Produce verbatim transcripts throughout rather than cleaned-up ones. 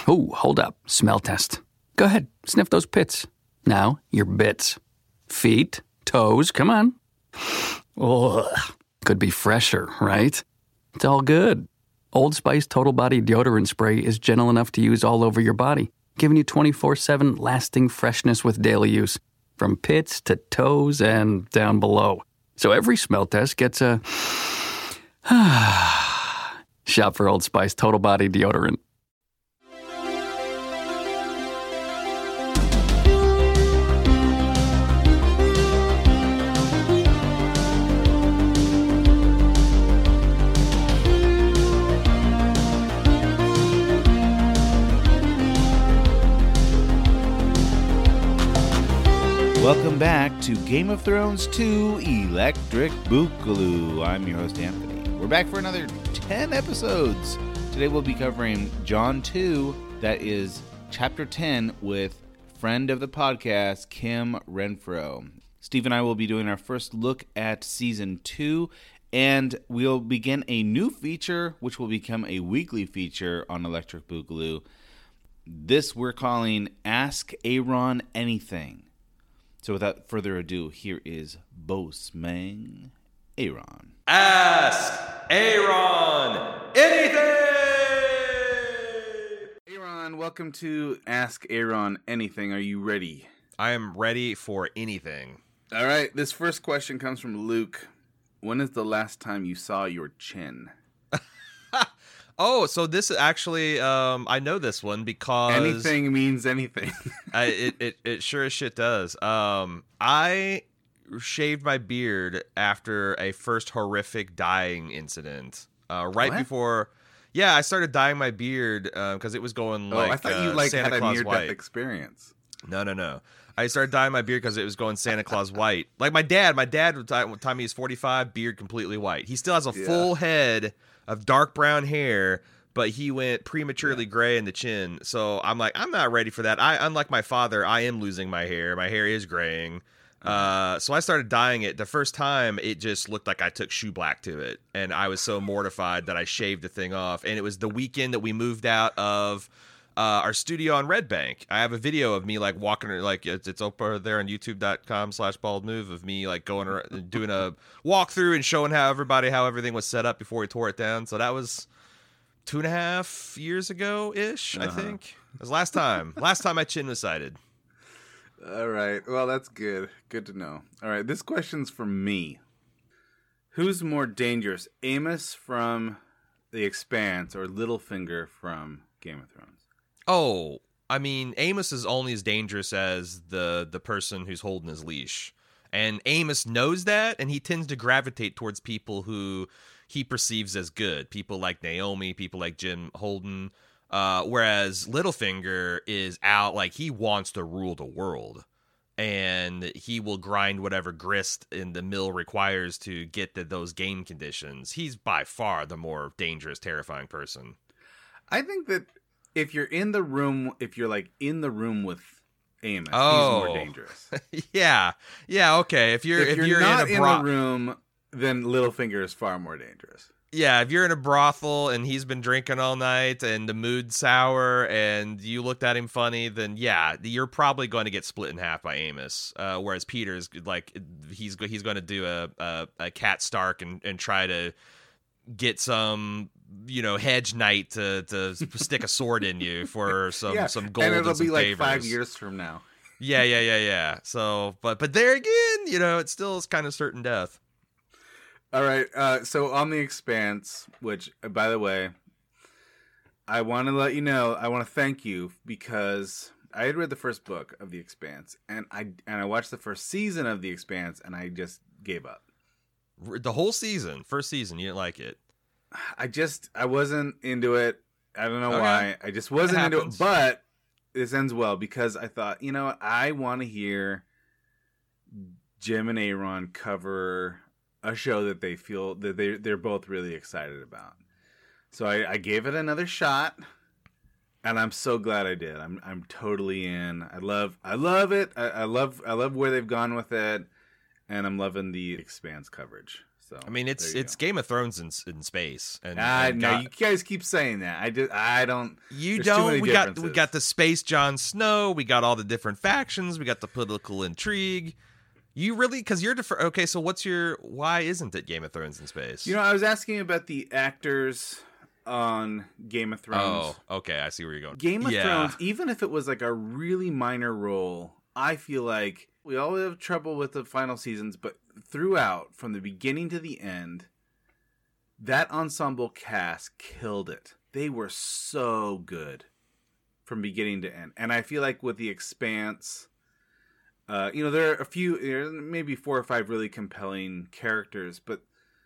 Ooh, hold up. Smell test. Go ahead, sniff those pits. Now, your bits. Feet, toes, come on. Ugh. Could be fresher, right? It's all good. Old Spice Total Body Deodorant Spray is gentle enough to use all over your body, giving you twenty-four seven lasting freshness with daily use, from pits to toes and down below. So every smell test gets a... Shop for Old Spice Total Body Deodorant. Welcome back to Game of Thrones two Electric Boogaloo. I'm your host, Anthony. We're back for another ten episodes. Today we'll be covering Jon two, that is Chapter ten, with friend of the podcast, Kim Renfro. Steve and I will be doing our first look at Season two, and we'll begin a new feature, which will become a weekly feature on Electric Boogaloo. This we're calling Ask Aaron Anything. So without further ado, here is Bossman Aaron. Ask Aaron anything! Aaron, welcome to Ask Aaron Anything. Are you ready? I am ready for anything. All right, this first question comes from Luke. When is the last time you saw your chin? Oh, so this actually, um, I know this one because... Anything means anything. I, it, it, it sure as shit does. Um, I shaved my beard after a first horrific dyeing incident. Uh, right What? before... Yeah, I started dyeing my beard because uh, it was going Oh, like I thought you uh, like Santa had a Claus near-death white. experience. No, no, no. I started dyeing my beard because it was going Santa Claus white. Like my dad, my dad, by the time he was forty-five, beard completely white. He still has a Yeah. full head of dark brown hair, but he went prematurely gray in the chin. So I'm like, I'm not ready for that. I, unlike my father, I am losing my hair. My hair is graying. Uh, so I started dyeing it. The first time, it just looked like I took shoe black to it. And I was so mortified that I shaved the thing off. And it was the weekend that we moved out of uh, our studio on Red Bank. I have a video of me like walking, like it's, it's over there on youtube.com slash bald move of me like going around, doing a walkthrough and showing how everybody, how everything was set up before we tore it down. So that was two and a half years ago ish, uh-huh. I think. It was last time. last time my chin was sighted. All right. Well, that's good. Good to know. All right. This question's from me. Who's more dangerous, Amos from The Expanse or Littlefinger from Game of Thrones? Oh, I mean, Amos is only as dangerous as the the person who's holding his leash. And Amos knows that, and he tends to gravitate towards people who he perceives as good. People like Naomi, people like Jim Holden. Uh, whereas Littlefinger is out, like, he wants to rule the world. And he will grind whatever grist in the mill requires to get the, those game conditions. He's by far the more dangerous, terrifying person. I think that if you're in the room, if you're, like, in the room with Amos, oh. he's more dangerous. yeah. Yeah, okay. If you're, if, if you're, you're not in, a bro- in the room, then Littlefinger is far more dangerous. Yeah, if you're in a brothel and he's been drinking all night and the mood's sour and you looked at him funny, then yeah, you're probably going to get split in half by Amos. Uh, whereas Peter's like he's he's going to do a, a a Cat Stark and, and try to get some you know hedge knight to to stick a sword in you for some yeah, some gold and it'll and some be like favors. five years from now. Yeah, yeah, yeah, yeah. So, but but there again, you know, it still is kind of certain death. All right, uh, so on The Expanse, which, by the way, I want to let you know, I want to thank you because I had read the first book of The Expanse, and I and I watched the first season of The Expanse, and I just gave up. The whole season, first season, you didn't like it. I just, I wasn't into it. I don't know Okay. why. I just wasn't It into it, happens. but this ends well because I thought, you know, I want to hear Jim and Aaron cover a show that they feel that they they're both really excited about. So I, I gave it another shot, and I'm so glad I did. I'm I'm totally in. I love I love it. I, I love I love where they've gone with it, and I'm loving the Expanse coverage. So I mean, it's it's go. Game of Thrones in, in space. And, I and know got, you guys keep saying that. I just I don't. You don't. We got we got the space Jon Snow. We got all the different factions. We got the political intrigue. You really, because you're defer- okay. So what's your? Why isn't it Game of Thrones in space? You know, I was asking about the actors on Game of Thrones. Oh, okay. I see where you're going. Game of yeah. Thrones, even if it was like a really minor role, I feel like we all have trouble with the final seasons, but throughout, from the beginning to the end, that ensemble cast killed it. They were so good from beginning to end. And I feel like with The Expanse, uh, you know, there are a few, there are maybe four or five really compelling characters, but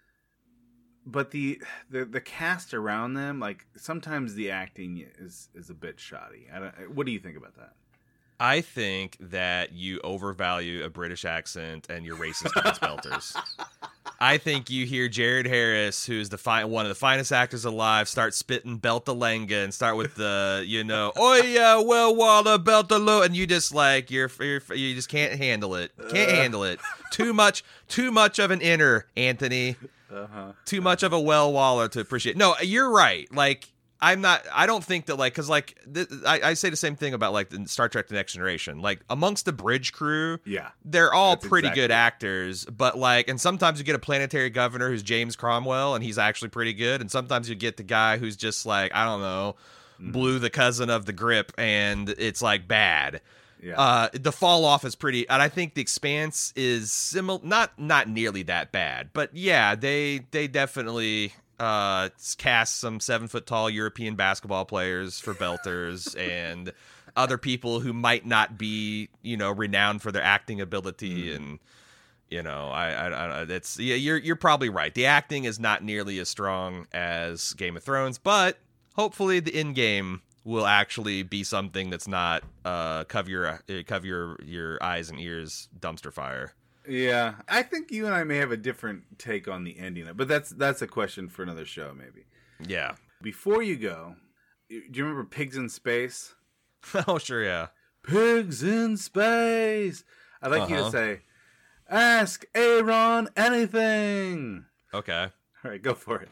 but the, the the cast around them, like sometimes the acting is is a bit shoddy. I don't, what do you think about that? I think that you overvalue a British accent and you're racist against belters. I think you hear Jared Harris, who's the fi- one of the finest actors alive, start spitting Beltalanga and start with the, you know, oh yeah, well, Walla, Beltalo, and you just like you're, you're you just can't handle it, can't uh. handle it. Too much, too much of an inner, Anthony. Uh-huh. Too much of a well Waller to appreciate. No, you're right. Like. I'm not, I don't think that, like, because, like, th- I, I say the same thing about, like, the Star Trek The Next Generation. Like, amongst the bridge crew, yeah, they're all That's pretty exactly. good actors, but, like, and sometimes you get a planetary governor who's James Cromwell, and he's actually pretty good, and sometimes you get the guy who's just, like, I don't know, mm-hmm. Blue, the cousin of the Grip, and it's, like, bad. Yeah. Uh, the fall off is pretty, and I think The Expanse is similar, not not nearly that bad, but, yeah, they they definitely... Uh, cast some seven foot tall European basketball players for belters and other people who might not be, you know, renowned for their acting ability. Mm. And, you know, I, I, I, it's, yeah, you're, you're probably right. The acting is not nearly as strong as Game of Thrones, but hopefully the in game will actually be something that's not, uh, cover your, uh, cover your, your eyes and ears dumpster fire. Yeah, I think you and I may have a different take on the ending, but that's that's a question for another show, maybe. Yeah. Before you go, do you remember Pigs in Space? Oh, sure, yeah. Pigs in Space. I'd like uh-huh. you to say, ask Aaron anything. Okay. All right, go for it.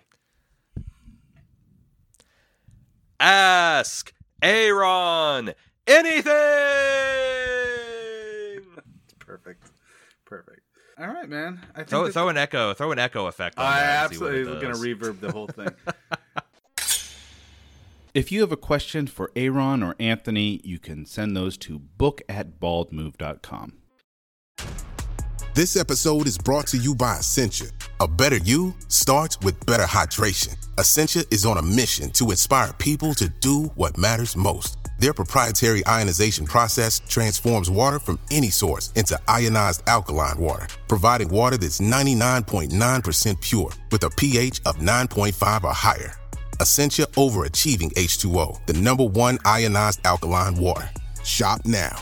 Ask Aaron anything. Perfect. Perfect. All right, man. I think throw, throw an echo. Throw an echo effect on I that. absolutely was going to reverb the whole thing. If you have a question for Aaron or Anthony, you can send those to book at bald move dot com. This episode is brought to you by Essentia. A better you starts with better hydration. Essentia is on a mission to inspire people to do what matters most. Their proprietary ionization process transforms water from any source into ionized alkaline water, providing water that's ninety-nine point nine percent pure with a pH of nine point five or higher. Essentia Overachieving H two O, the number one ionized alkaline water. Shop now.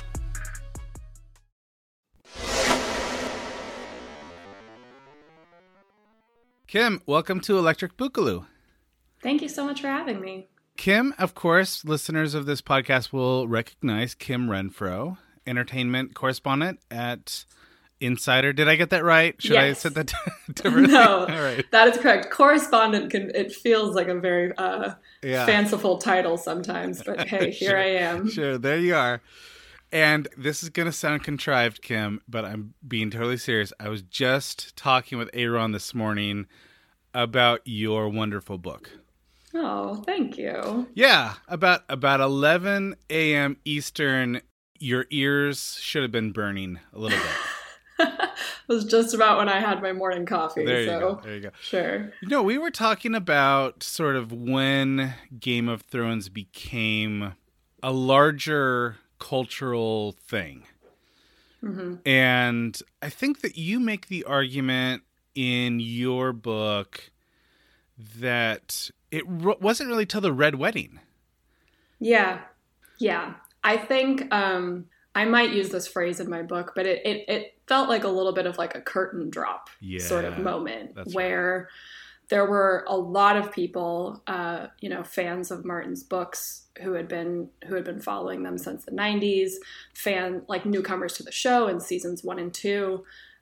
Kim, welcome to Electric Boogaloo. Thank you so much for having me. Kim, of course, listeners of this podcast will recognize Kim Renfro, entertainment correspondent at Insider. Did I get that right? Should yes. I set that differently? No, All right. That is correct. Correspondent, can it feels like a very uh, yeah. fanciful title sometimes, but hey, here sure. I am. Sure, there you are. And this is going to sound contrived, Kim, but I'm being totally serious. I was just talking with Aaron this morning about your wonderful book. Oh, thank you. Yeah, about about eleven a.m. Eastern, your ears should have been burning a little bit. It was just about when I had my morning coffee. There you so, go. There you go. Sure. You know, we were talking about sort of when Game of Thrones became a larger cultural thing. Mm-hmm. And I think that you make the argument in your book that it r- wasn't really till the Red Wedding. Yeah. Yeah. I think um, I might use this phrase in my book, but it, it, it felt like a little bit of like a curtain drop yeah, sort of moment where right. there were a lot of people, uh, you know, fans of Martin's books who had been who had been following them since the nineties, fan like newcomers to the show in seasons one and two.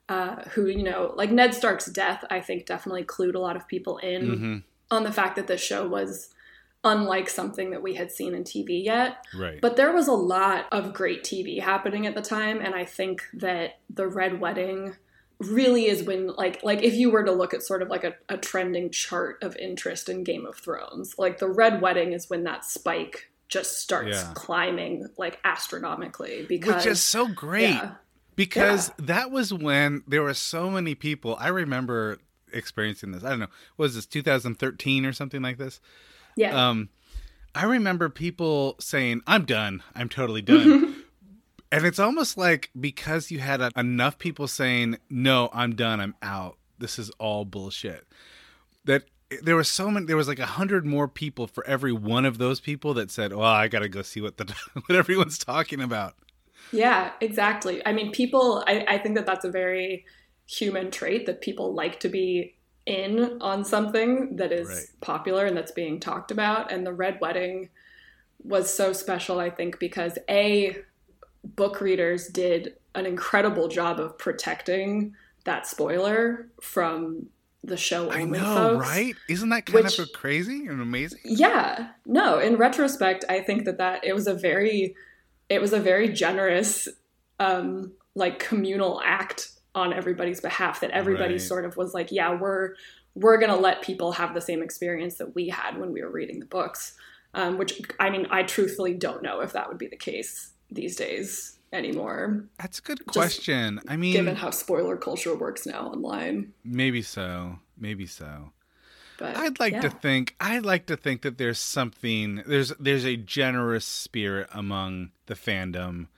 uh, who, you know, like Ned Stark's death, I think definitely clued a lot of people in mm-hmm. on the fact that this show was unlike something that we had seen in T V yet. Right. But there was a lot of great T V happening at the time. And I think that the Red Wedding really is when, like, like if you were to look at sort of like a, a trending chart of interest in Game of Thrones, like the Red Wedding is when that spike just starts yeah. climbing like astronomically. Because, which is so great. Yeah. Because yeah. that was when there were so many people. I remember experiencing this. I don't know. What was this, two thousand thirteen or something like this? Yeah. Um, I remember people saying, I'm done. I'm totally done. And it's almost like because you had a, enough people saying, no, I'm done. I'm out. This is all bullshit. That there was so many, there was like a hundred more people for every one of those people that said, well, I got to go see what the, what everyone's talking about. Yeah, exactly. I mean, people, I, I think that that's a very human trait, that people like to be in on something that is right. popular and that's being talked about. And the Red Wedding was so special, I think, because A, book readers did an incredible job of protecting that spoiler from the show only I know, folks, right? Isn't that kind which, of crazy and amazing? Yeah. No, in retrospect, I think that, that it was a very, it was a very generous, um, like communal act on everybody's behalf, that everybody right. sort of was like, yeah, we're, we're going to let people have the same experience that we had when we were reading the books. Um, which, I mean, I truthfully don't know if that would be the case these days anymore. That's a good question. Just I mean, given how spoiler culture works now online. Maybe so. Maybe so. But I'd like yeah. to think, I'd like to think that there's something, there's, there's a generous spirit among the fandom.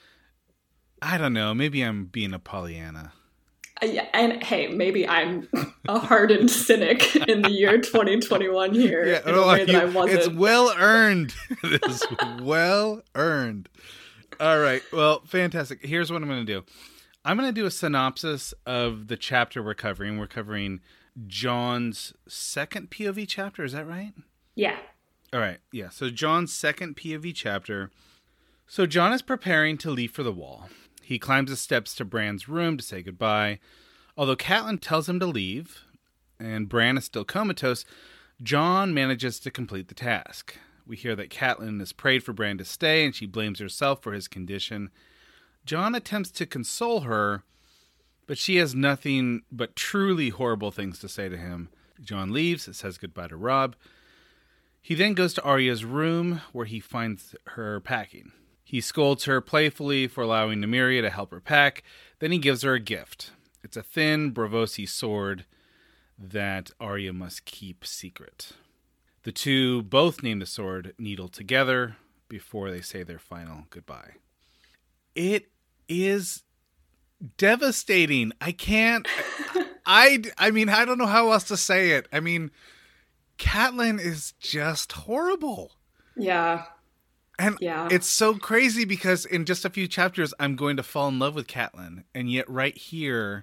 I don't know. Maybe I'm being a Pollyanna. Uh, yeah, and hey, maybe I'm a hardened cynic in the year twenty twenty-one here yeah, in a way that you, I wasn't. It's well earned. It is well earned. All right. Well, fantastic. Here's what I'm going to do. I'm going to do a synopsis of the chapter we're covering. We're covering Jon's second P O V chapter. Is that right? Yeah. All right. Yeah. So Jon's second P O V chapter. So Jon is preparing to leave for the Wall. He climbs the steps to Bran's room to say goodbye. Although Catelyn tells him to leave, and Bran is still comatose, Jon manages to complete the task. We hear that Catelyn has prayed for Bran to stay, and she blames herself for his condition. Jon attempts to console her, but she has nothing but truly horrible things to say to him. Jon leaves, says goodbye to Robb. He then goes to Arya's room, where he finds her packing. He scolds her playfully for allowing Nymeria to help her pack. Then he gives her a gift. It's a thin Braavosi sword that Arya must keep secret. The two both name the sword Needle together before they say their final goodbye. It is devastating. I can't... I, I mean, I don't know how else to say it. I mean, Catelyn is just horrible. Yeah. And yeah. it's so crazy because in just a few chapters, I'm going to fall in love with Catelyn. And yet right here,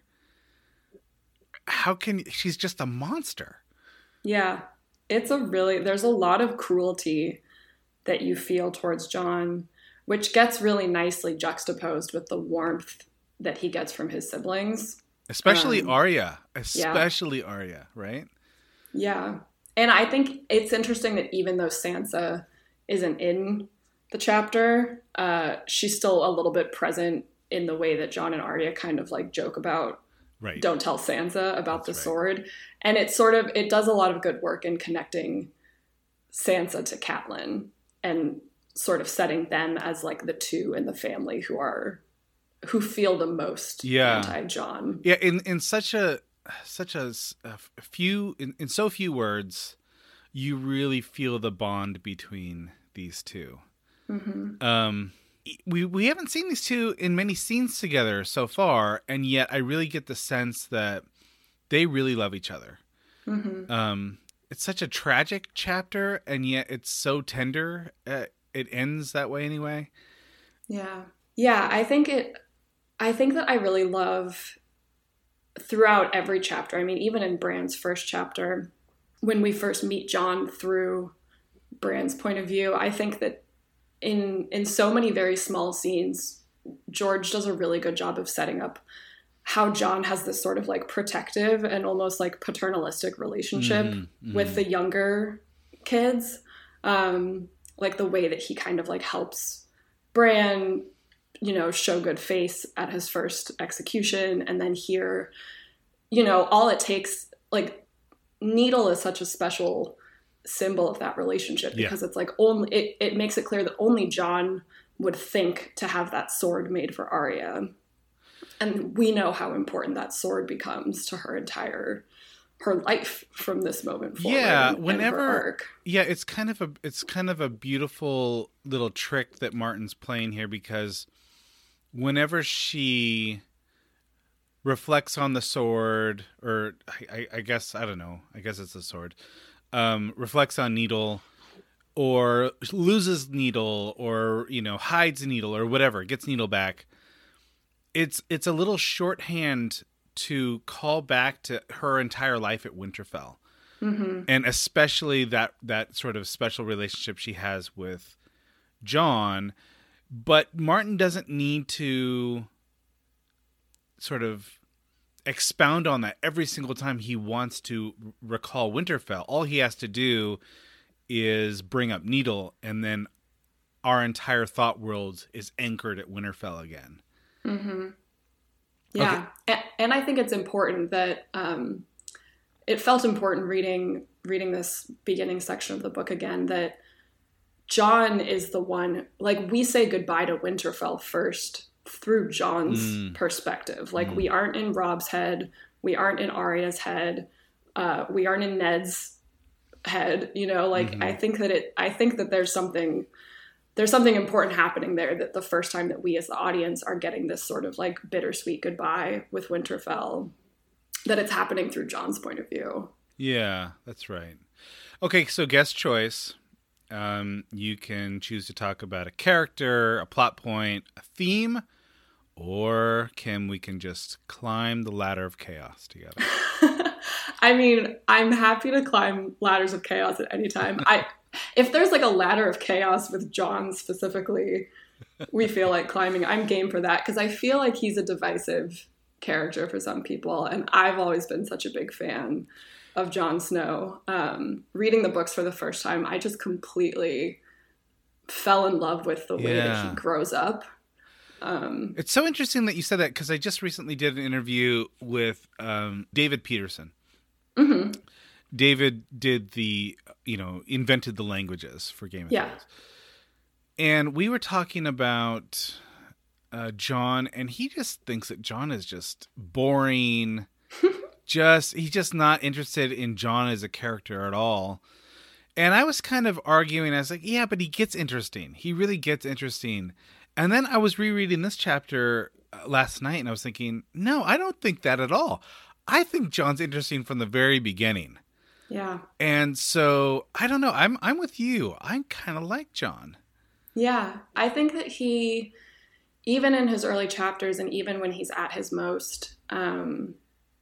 how can... She's just a monster. Yeah. It's a really... There's a lot of cruelty that you feel towards Jon, which gets really nicely juxtaposed with the warmth that he gets from his siblings. Especially um, Arya. Especially yeah. Arya, right? Yeah. And I think it's interesting that even though Sansa isn't in the chapter, uh, she's still a little bit present in the way that Jon and Arya kind of like joke about, right. Don't tell Sansa about That's the right. sword. And it's sort of, it does a lot of good work in connecting Sansa to Catelyn and sort of setting them as like the two in the family who are, who feel the most yeah. anti-Jon. Yeah. In, in such a, such a, a few, in, in so few words, you really feel the bond between these two. Mm-hmm. Um, we we haven't seen these two in many scenes together so far, and yet I really get the sense that they really love each other. Mm-hmm. Um, it's such a tragic chapter, and yet it's so tender. Uh, it ends that way anyway. Yeah, yeah. I think it. I think that I really love throughout every chapter. I mean, even in Bran's first chapter, when we first meet Jon through Bran's point of view, I think that in in so many very small scenes, George does a really good job of setting up how Jon has this sort of like protective and almost like paternalistic relationship mm-hmm, mm-hmm. with the younger kids. Um, like the way that he kind of like helps Bran, you know, show good face at his first execution. And then here, you know, all it takes, like Needle is such a special symbol of that relationship because yeah. it's like only, it, it makes it clear that only Jon would think to have that sword made for Arya. And we know how important that sword becomes to her entire, her life from this moment forward. Yeah, and, whenever, and her arc. yeah, it's kind of a, it's kind of a beautiful little trick that Martin's playing here, because whenever she reflects on the sword, or I, I guess, I don't know, I guess it's a sword, um, reflects on Needle, or loses Needle, or, you know, hides Needle, or whatever, gets Needle back, It's it's a little shorthand to call back to her entire life at Winterfell. Mm-hmm. And especially that, that sort of special relationship she has with Jon. But Martin doesn't need to sort of expound on that every single time he wants to recall Winterfell. All he has to do is bring up Needle, and then our entire thought world is anchored at Winterfell again. Mm-hmm. Yeah. Okay. And, and I think it's important that um, it felt important reading reading this beginning section of the book again, that Jon is the one, like we say goodbye to Winterfell first through Jon's mm. perspective. Like mm. we aren't in Robb's head. We aren't in Arya's head. Uh, we aren't in Ned's head. You know, like mm-hmm. I think that it, I think that there's something There's something important happening there, that the first time that we as the audience are getting this sort of like bittersweet goodbye with Winterfell, that it's happening through Jon's point of view. Yeah, that's right. Okay, so guest choice. Um, you can choose to talk about a character, a plot point, a theme, or Kim, we can just climb the ladder of chaos together. I mean, I'm happy to climb ladders of chaos at any time. I... If there's like a ladder of chaos with Jon specifically, we feel like climbing, I'm game for that, because I feel like he's a divisive character for some people, and I've always been such a big fan of Jon Snow. Um, reading the books for the first time, I just completely fell in love with the way yeah. that he grows up. Um, it's so interesting that you said that, because I just recently did an interview with um, David Peterson. Mm-hmm. David did the, you know, invented the languages for Game of yeah. Thrones. And we were talking about uh, Jon, and he just thinks that Jon is just boring. just He's just not interested in Jon as a character at all. And I was kind of arguing. I was like, yeah, but he gets interesting. He really gets interesting. And then I was rereading this chapter last night, and I was thinking, no, I don't think that at all. I think Jon's interesting from the very beginning. Yeah. And so, I don't know. I'm I'm with you. I kind of like Jon. Yeah. I think that he, even in his early chapters and even when he's at his most um,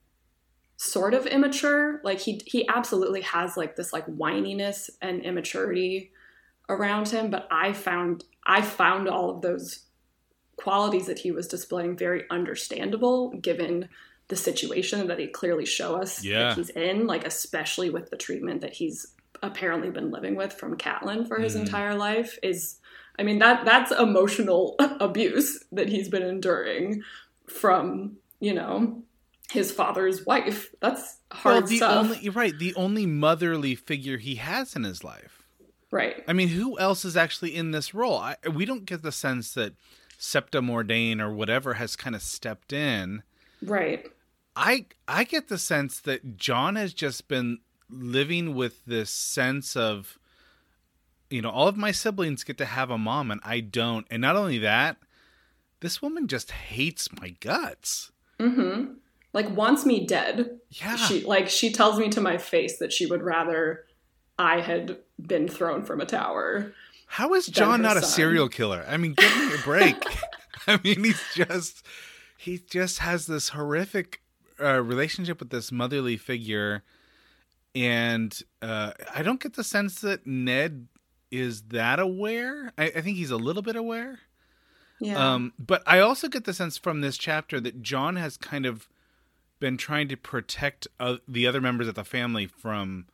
sort of immature, like he he absolutely has like this like whininess and immaturity around him. But I found I found all of those qualities that he was displaying very understandable given the situation that he clearly show us yeah. that he's in, like especially with the treatment that he's apparently been living with from Catelyn for his mm. entire life is, I mean, that that's emotional abuse that he's been enduring from, you know, his father's wife. That's hard well, the stuff. Only, you're right. The only motherly figure he has in his life. Right. I mean, who else is actually in this role? I, we don't get the sense that Septa Mordane or whatever has kind of stepped in. Right. I I get the sense that Jon has just been living with this sense of, you know, all of my siblings get to have a mom and I don't. And not only that, this woman just hates my guts. Mm-hmm. Like wants me dead. Yeah. She like she tells me to my face that she would rather I had been thrown from a tower. How is Jon not son. a serial killer? I mean, give me a break. I mean, he's just he just has this horrific uh, relationship with this motherly figure, and uh, I don't get the sense that Ned is that aware. I, I think he's a little bit aware, Yeah. Um, but I also get the sense from this chapter that John has kind of been trying to protect uh, the other members of the family from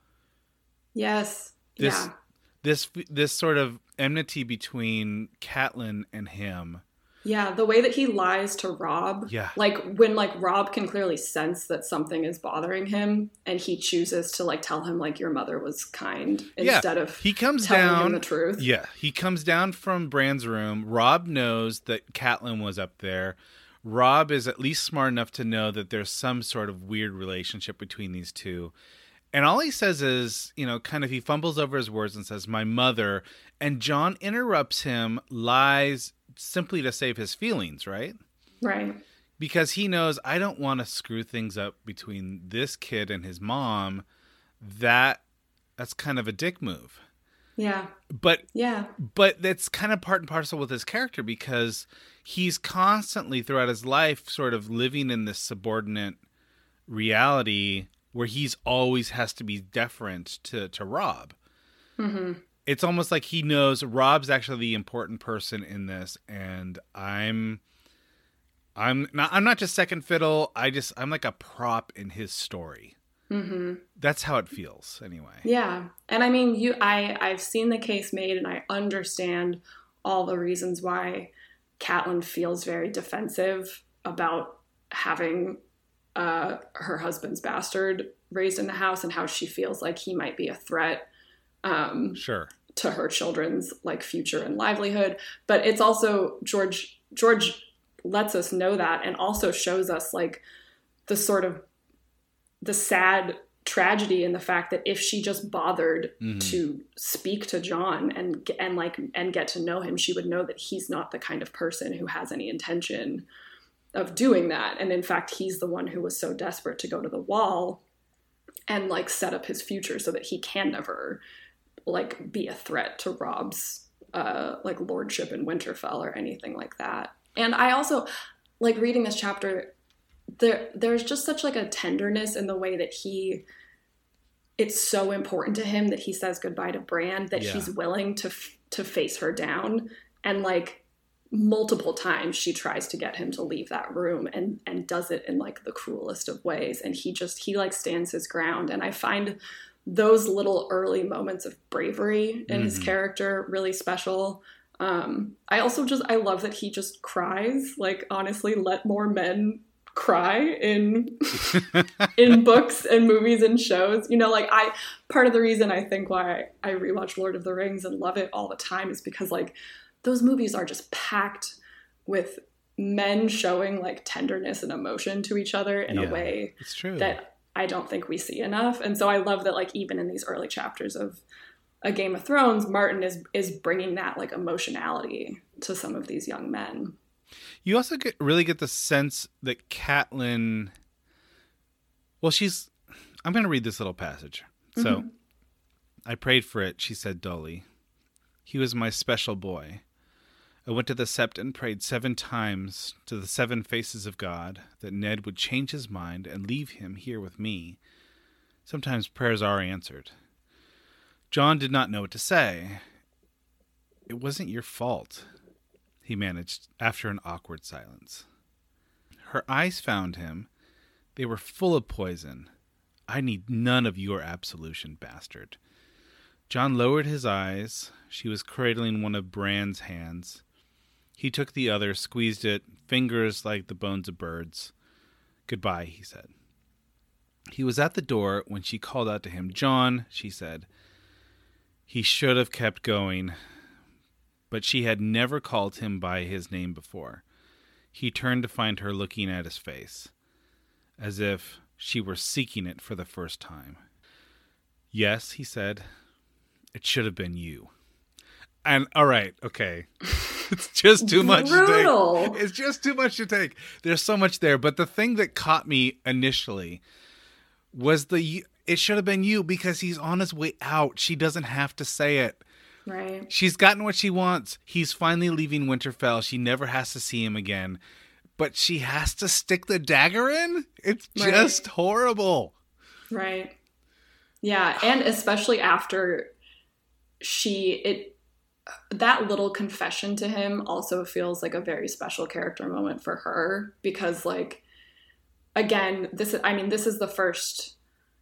yes. this yeah. this this sort of enmity between Catelyn and him. Yeah, the way that he lies to Robb. Yeah. Like when like Robb can clearly sense that something is bothering him and he chooses to like tell him like your mother was kind instead yeah. of he comes telling down, him the truth. Yeah. He comes down from Bran's room. Robb knows that Catelyn was up there. Robb is at least smart enough to know that there's some sort of weird relationship between these two. And all he says is, you know, kind of he fumbles over his words and says, my mother. And John interrupts him, lies simply to save his feelings, right? Right. Because he knows, I don't want to screw things up between this kid and his mom. That that's kind of a dick move. Yeah. But yeah. But that's kind of part and parcel with his character because he's constantly throughout his life sort of living in this subordinate reality where he's always has to be deferent to, to Robb. Mm-hmm. It's almost like he knows Robb's actually the important person in this, and I'm I'm not I'm not just second fiddle. I just I'm like a prop in his story. Mm-hmm. That's how it feels, anyway. Yeah, and I mean, you I I've seen the case made, and I understand all the reasons why Catelyn feels very defensive about having uh, her husband's bastard raised in the house, and how she feels like he might be a threat. Um, sure. To her children's like future and livelihood. But it's also George, George lets us know that and also shows us like the sort of the sad tragedy in the fact that if she just bothered mm-hmm. to speak to John and, and like, and get to know him, she would know that he's not the kind of person who has any intention of doing that. And in fact, he's the one who was so desperate to go to the Wall and like set up his future so that he can never like be a threat to Robb's uh, like lordship in Winterfell or anything like that. And I also like reading this chapter, there there's just such like a tenderness in the way that he, it's so important to him that he says goodbye to Bran, that yeah. he's willing to to face her down. And like multiple times she tries to get him to leave that room and and does it in like the cruelest of ways. And he just, he like stands his ground. And I find those little early moments of bravery in mm-hmm. his character really special. Um, I also just, I love that he just cries. Like, honestly, let more men cry in in books and movies and shows. You know, like I, part of the reason I think why I, I rewatch Lord of the Rings and love it all the time is because like those movies are just packed with men showing like tenderness and emotion to each other in yeah, a way it's true. that I don't think we see enough. And so I love that like even in these early chapters of A Game of Thrones, Martin is is bringing that like emotionality to some of these young men. You also get really get the sense that Catelyn, well, she's, I'm going to read this little passage. So mm-hmm. I prayed for it, she said dully. He was my special boy. I went to the sept and prayed seven times to the seven faces of God that Ned would change his mind and leave him here with me. Sometimes prayers are answered. John did not know what to say. It wasn't your fault, he managed after an awkward silence. Her eyes found him. They were full of poison. I need none of your absolution, bastard. John lowered his eyes. She was cradling one of Bran's hands. He took the other, squeezed it, fingers like the bones of birds. Goodbye, he said. He was at the door when she called out to him. John, she said. He should have kept going, but she had never called him by his name before. He turned to find her looking at his face, as if she were seeking it for the first time. Yes, he said, it should have been you. And, all right, okay. It's just too much Brutal. to take. It's just too much to take. There's so much there. But the thing that caught me initially was the, it should have been you because he's on his way out. She doesn't have to say it. Right. She's gotten what she wants. He's finally leaving Winterfell. She never has to see him again. But she has to stick the dagger in? It's right. just horrible. Right. Yeah. And especially after she, it, that little confession to him also feels like a very special character moment for her, because like, again, this is, I mean, this is the first,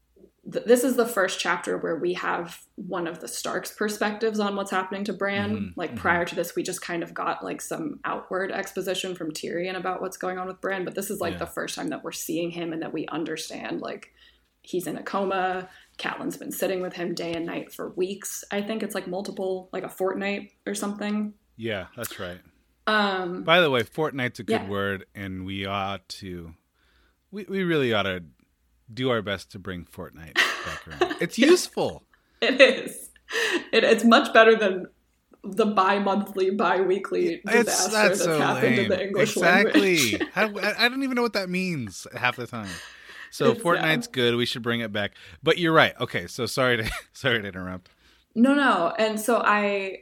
this is the first chapter where we have one of the Stark's perspectives on what's happening to Bran. Mm-hmm. Like prior to this, we just kind of got like some outward exposition from Tyrion about what's going on with Bran. But this is like yeah. the first time that we're seeing him and that we understand, like, he's in a coma. Catelyn's been sitting with him day and night for weeks. I think it's like multiple, like a fortnight or something. Yeah, that's right. Um, By the way, fortnight's a good yeah. word, and we ought to, we, we really ought to do our best to bring Fortnite back around. It's useful. It is. It, it's much better than the bi-monthly, bi-weekly disaster it's, that's, that's so happened lame. in the English exactly. language. I, I don't even know what that means half the time. So It's, Fortnite's yeah. good. We should bring it back. But you're right. Okay, so sorry to sorry to interrupt. No, no. And so I,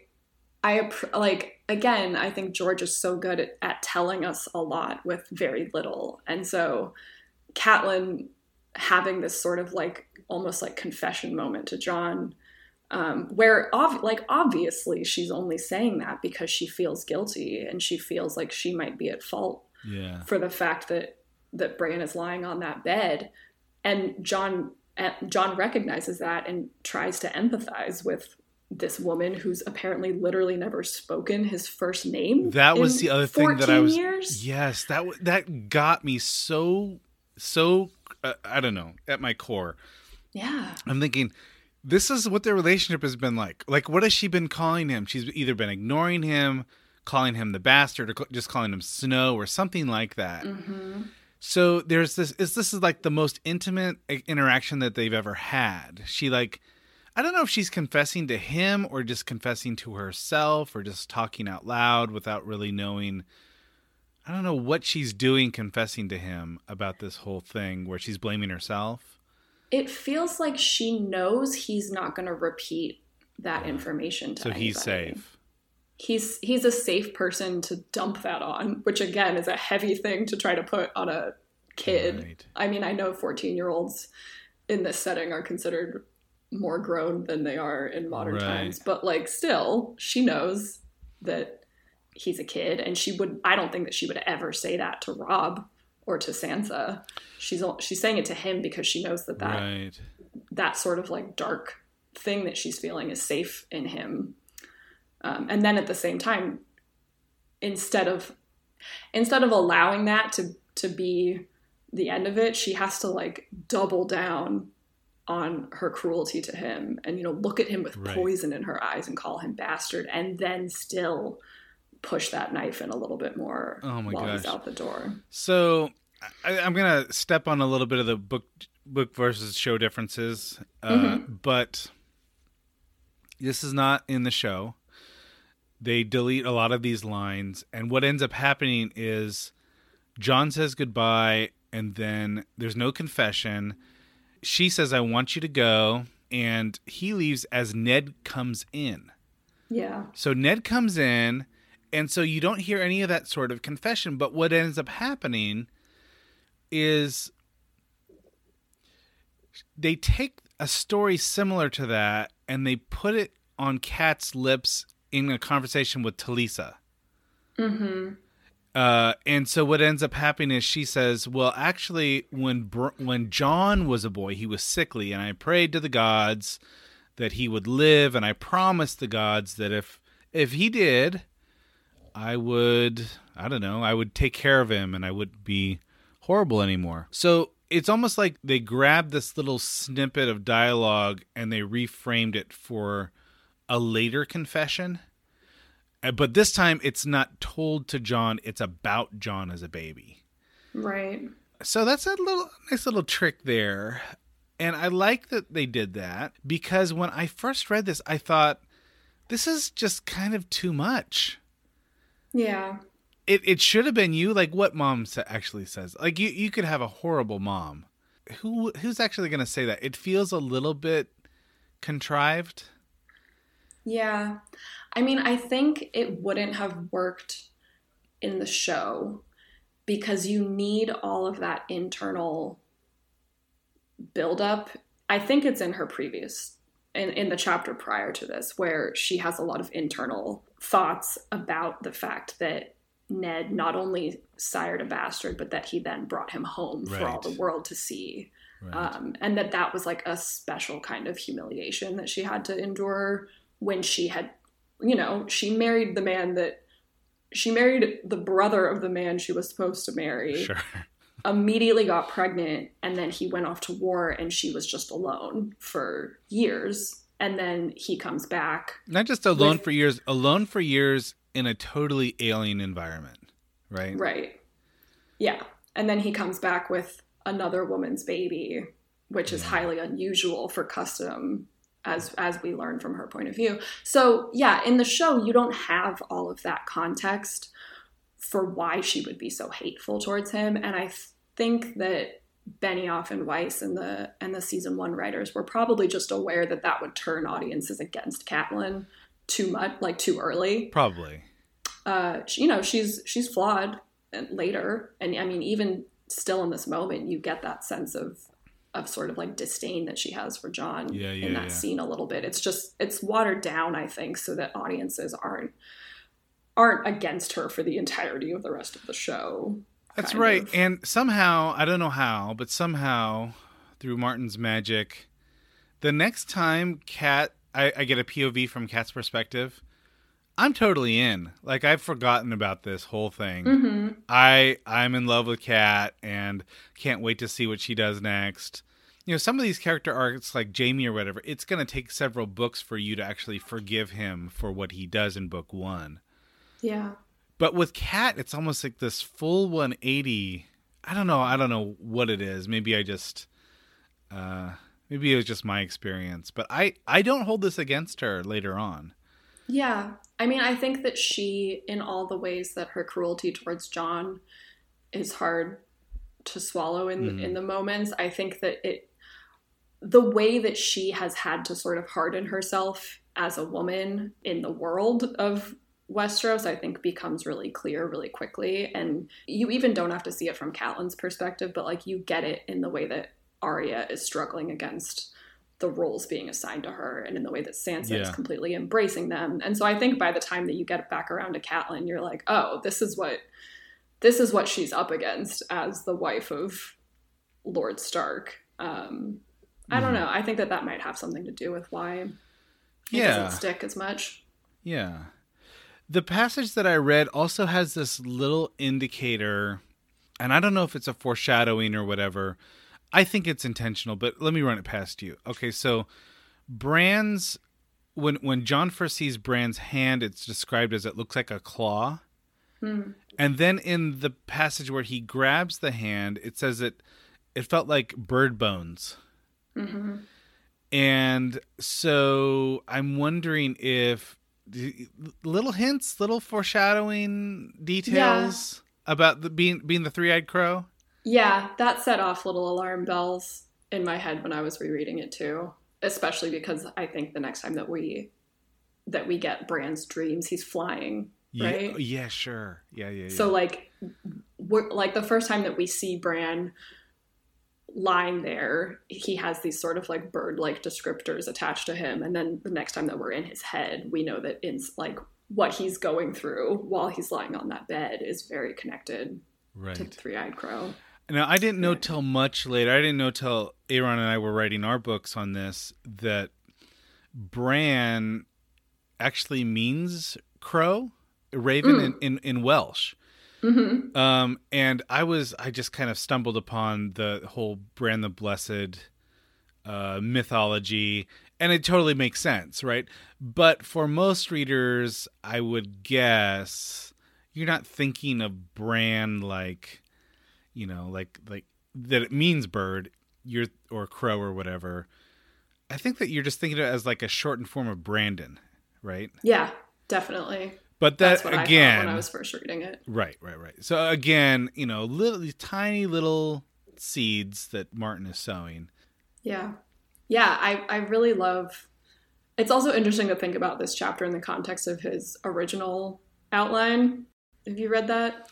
I like, again, I think George is so good at, at telling us a lot with very little. And so Catelyn having this sort of like almost like confession moment to Jon, um, where ov- like obviously she's only saying that because she feels guilty and she feels like she might be at fault yeah. for the fact that that Bran is lying on that bed. And Jon Jon recognizes that and tries to empathize with this woman who's apparently literally never spoken his first name. That was the other thing that I was years. Yes, that w- that got me so so uh, I don't know, at my core. Yeah. I'm thinking, this is what their relationship has been like. Like, what has she been calling him? She's either been ignoring him, calling him the bastard, or just calling him Snow or something like that. Mm-hmm. So there's this, is this is like the most intimate interaction that they've ever had. She like, I don't know if she's confessing to him or just confessing to herself or just talking out loud without really knowing. I don't know what she's doing confessing to him about this whole thing where she's blaming herself. It feels like she knows he's not going to repeat that information to so anybody. He's safe. He's he's a safe person to dump that on, which again is a heavy thing to try to put on a kid. Right. I mean, I know fourteen-year-olds in this setting are considered more grown than they are in modern Right. times, but like still, she knows that he's a kid, and she would. I don't think that she would ever say that to Rob or to Sansa. She's she's saying it to him because she knows that that Right. that sort of like dark thing that she's feeling is safe in him. Um, and then at the same time, instead of instead of allowing that to to be the end of it, she has to like double down on her cruelty to him and, you know, look at him with Right. poison in her eyes and call him bastard, and then still push that knife in a little bit more Oh my while gosh. he's out the door. So I, I'm going to step on a little bit of the book book versus show differences, uh, Mm-hmm. but this is not in the show. They delete a lot of these lines, and what ends up happening is Jon says goodbye, and then there's no confession. She says, I want you to go, and he leaves as Ned comes in. Yeah. So Ned comes in, and so you don't hear any of that sort of confession, but what ends up happening is they take a story similar to that, and they put it on Kat's lips in a conversation with Talisa. Mm-hmm. Uh, and so what ends up happening is she says, well, actually, when Br- when Jon was a boy, he was sickly, and I prayed to the gods that he would live, and I promised the gods that if if he did, I would, I don't know, I would take care of him, and I wouldn't be horrible anymore. So it's almost like they grabbed this little snippet of dialogue and they reframed it for a later confession. But this time it's not told to Jon, it's about Jon as a baby. Right. So that's a little nice little trick there. And I like that they did that because when I first read this, I thought, this is just kind of too much. Yeah. It it should have been you, like what mom sa- actually says. Like you, you could have a horrible mom. Who Who's actually going to say that? It feels a little bit contrived. Yeah. I mean, I think it wouldn't have worked in the show because you need all of that internal buildup. I think it's in her previous in, in the chapter prior to this, where she has a lot of internal thoughts about the fact that Ned not only sired a bastard, but that he then brought him home Right. for all the world to see. Right. Um, and that that was like a special kind of humiliation that she had to endure when she had, you know, she married the man that, she married the brother of the man she was supposed to marry. Sure. Immediately got pregnant, and then he went off to war, and she was just alone for years. And then he comes back. Not just alone with, for years, alone for years in a totally alien environment, right? Right. Yeah. And then he comes back with another woman's baby, which is Yeah. highly unusual for custom, as as we learn from her point of view. So, yeah, in the show, you don't have all of that context for why she would be so hateful towards him. And I think that Benioff and Weiss and the and the season one writers were probably just aware that that would turn audiences against Catelyn too much, like too early. Probably. Uh, she, you know, she's she's flawed later, and I mean, even still in this moment, you get that sense of of sort of like disdain that she has for Jon Yeah, yeah, in that yeah. scene a little bit. It's just it's watered down, I think, so that audiences aren't aren't against her for the entirety of the rest of the show. That's kind right. of. And somehow, I don't know how, but somehow through Martin's magic, the next time Cat, I, I get a P O V from Cat's perspective, I'm totally in. Like, I've forgotten about this whole thing. Mm-hmm. I, I'm in love with Cat and can't wait to see what she does next. You know, some of these character arcs, like Jamie or whatever, it's going to take several books for you to actually forgive him for what he does in book one. Yeah. But with Cat, it's almost like this full one eighty. I don't know. I don't know what it is. Maybe I just, uh, maybe it was just my experience. But I, I don't hold this against her later on. Yeah. I mean, I think that she, in all the ways that her cruelty towards Jon is hard to swallow in Mhm. in the moments, I think that it, the way that she has had to sort of harden herself as a woman in the world of Westeros, I think becomes really clear really quickly. And you even don't have to see it from Catelyn's perspective, but like you get it in the way that Arya is struggling against the roles being assigned to her, and in the way that Sansa is Yeah. completely embracing them. And so I think by the time that you get back around to Catelyn, you're like, oh, this is what this is what she's up against as the wife of Lord Stark. Um, I don't Mhm. know. I think that that might have something to do with why it Yeah. doesn't stick as much. Yeah. The passage that I read also has this little indicator, and I don't know if it's a foreshadowing or whatever. I think it's intentional, but let me run it past you. Okay, so Bran's, when when Jon first sees Bran's hand, it's described as it looks like a claw. Hmm. And then in the passage where he grabs the hand, it says it it felt like bird bones. Mm-hmm. And so I'm wondering if little hints, little foreshadowing details about the being being the three-eyed crow. Yeah, that set off little alarm bells in my head when I was rereading it too. Especially because I think the next time that we that we get Bran's dreams, he's flying, right? Yeah, yeah, sure. Yeah, yeah, yeah. So like, we're, like the first time that we see Bran lying there, he has these sort of like bird-like descriptors attached to him, and then the next time that we're in his head, we know that in like what he's going through while he's lying on that bed is very connected right. to the three-eyed crow. Now, I didn't know till much later. I didn't know till Aaron and I were writing our books on this that Bran actually means crow, raven Mm. in, in, in Welsh. Mm-hmm. Um, and I was, I just kind of stumbled upon the whole Bran the Blessed uh, mythology, and it totally makes sense, right? But for most readers, I would guess you're not thinking of Bran like, you know, like like that it means bird, you're or crow or whatever. I think that you're just thinking of it as like a shortened form of Brandon, right? Yeah, definitely. But that That's what again, I thought when I was first reading it. right, right, right. So again, you know, little these tiny little seeds that Martin is sowing. Yeah. Yeah, I, I really love... It's also interesting to think about this chapter in the context of his original outline. Have you read that?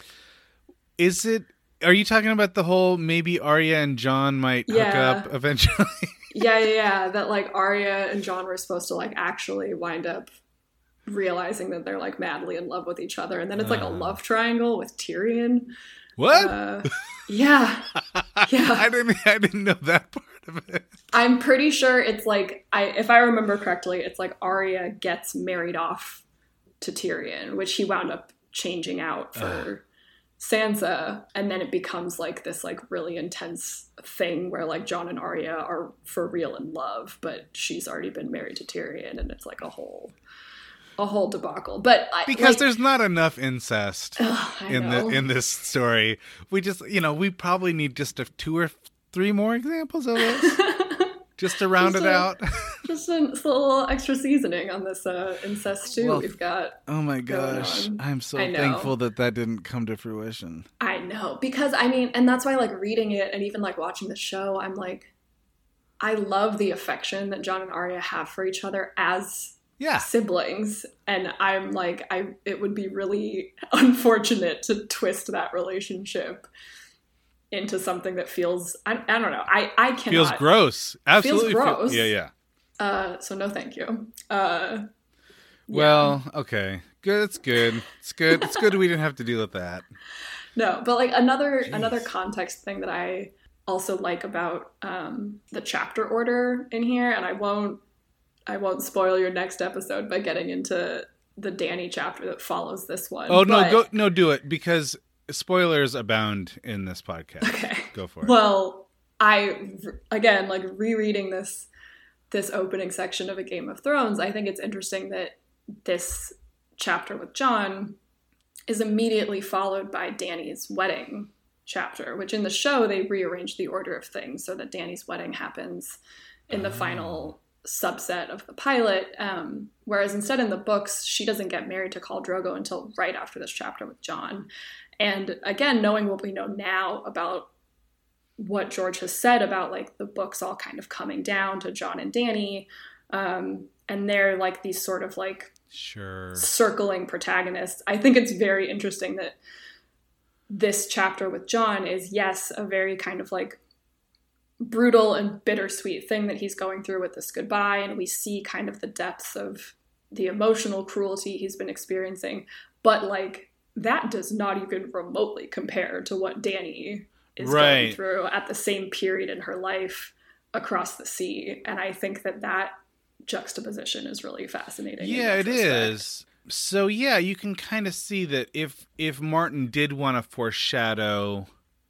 Is it... Are you talking about the whole maybe Arya and Jon might hook Yeah. up eventually? yeah, yeah, yeah. That like Arya and Jon were supposed to like actually wind up realizing that they're like madly in love with each other, and then it's like uh. a love triangle with Tyrion. What? Uh, yeah, yeah. I didn't. I didn't know that part of it. I'm pretty sure it's like I, if I remember correctly, it's like Arya gets married off to Tyrion, which he wound up changing out for uh. Sansa, and then it becomes like this like really intense thing where like Jon and Arya are for real in love, but she's already been married to Tyrion, and it's like a whole. A whole debacle, but I, because like, there's not enough incest ugh, in know. the in this story. We just, you know, we probably need just a two or three more examples of this, just to round just it a, out. Just a, just a little extra seasoning on this uh, incest stew well, we've got. Oh my gosh, I'm so thankful that that didn't come to fruition. I know, because I mean, and that's why like reading it and even like watching the show, I'm like, I love the affection that Jon and Arya have for each other as. Yeah. Siblings, and I'm like, I it would be really unfortunate to twist that relationship into something that feels I, I don't know I I cannot feels gross absolutely feels gross feel, yeah yeah uh so no thank you uh well yeah. Okay, good, it's good it's good it's good we didn't have to deal with that. No, but like another Jeez. another context thing that I also like about um the chapter order in here, and I won't I won't spoil your next episode by getting into the Dany chapter that follows this one. Oh, but... no, go, no, do it, because spoilers abound in this podcast. Okay. Go for it. Well, I, again, like rereading this, this opening section of A Game of Thrones, I think it's interesting that this chapter with Jon is immediately followed by Dany's wedding chapter, which in the show, they rearranged the order of things so that Dany's wedding happens in the oh. final subset of the pilot, um, whereas instead in the books she doesn't get married to Khal Drogo until right after this chapter with Jon. And again, knowing what we know now about what George has said about like the books all kind of coming down to Jon and Dany, um, and they're like these sort of like sure circling protagonists, I think it's very interesting that this chapter with Jon is, yes, a very kind of like brutal and bittersweet thing that he's going through with this goodbye, and we see kind of the depths of the emotional cruelty he's been experiencing, but like that does not even remotely compare to what Dany is right. going through at the same period in her life across the sea. And I think that that juxtaposition is really fascinating. Yeah, it is. So yeah, you can kind of see that if if Martin did want to foreshadow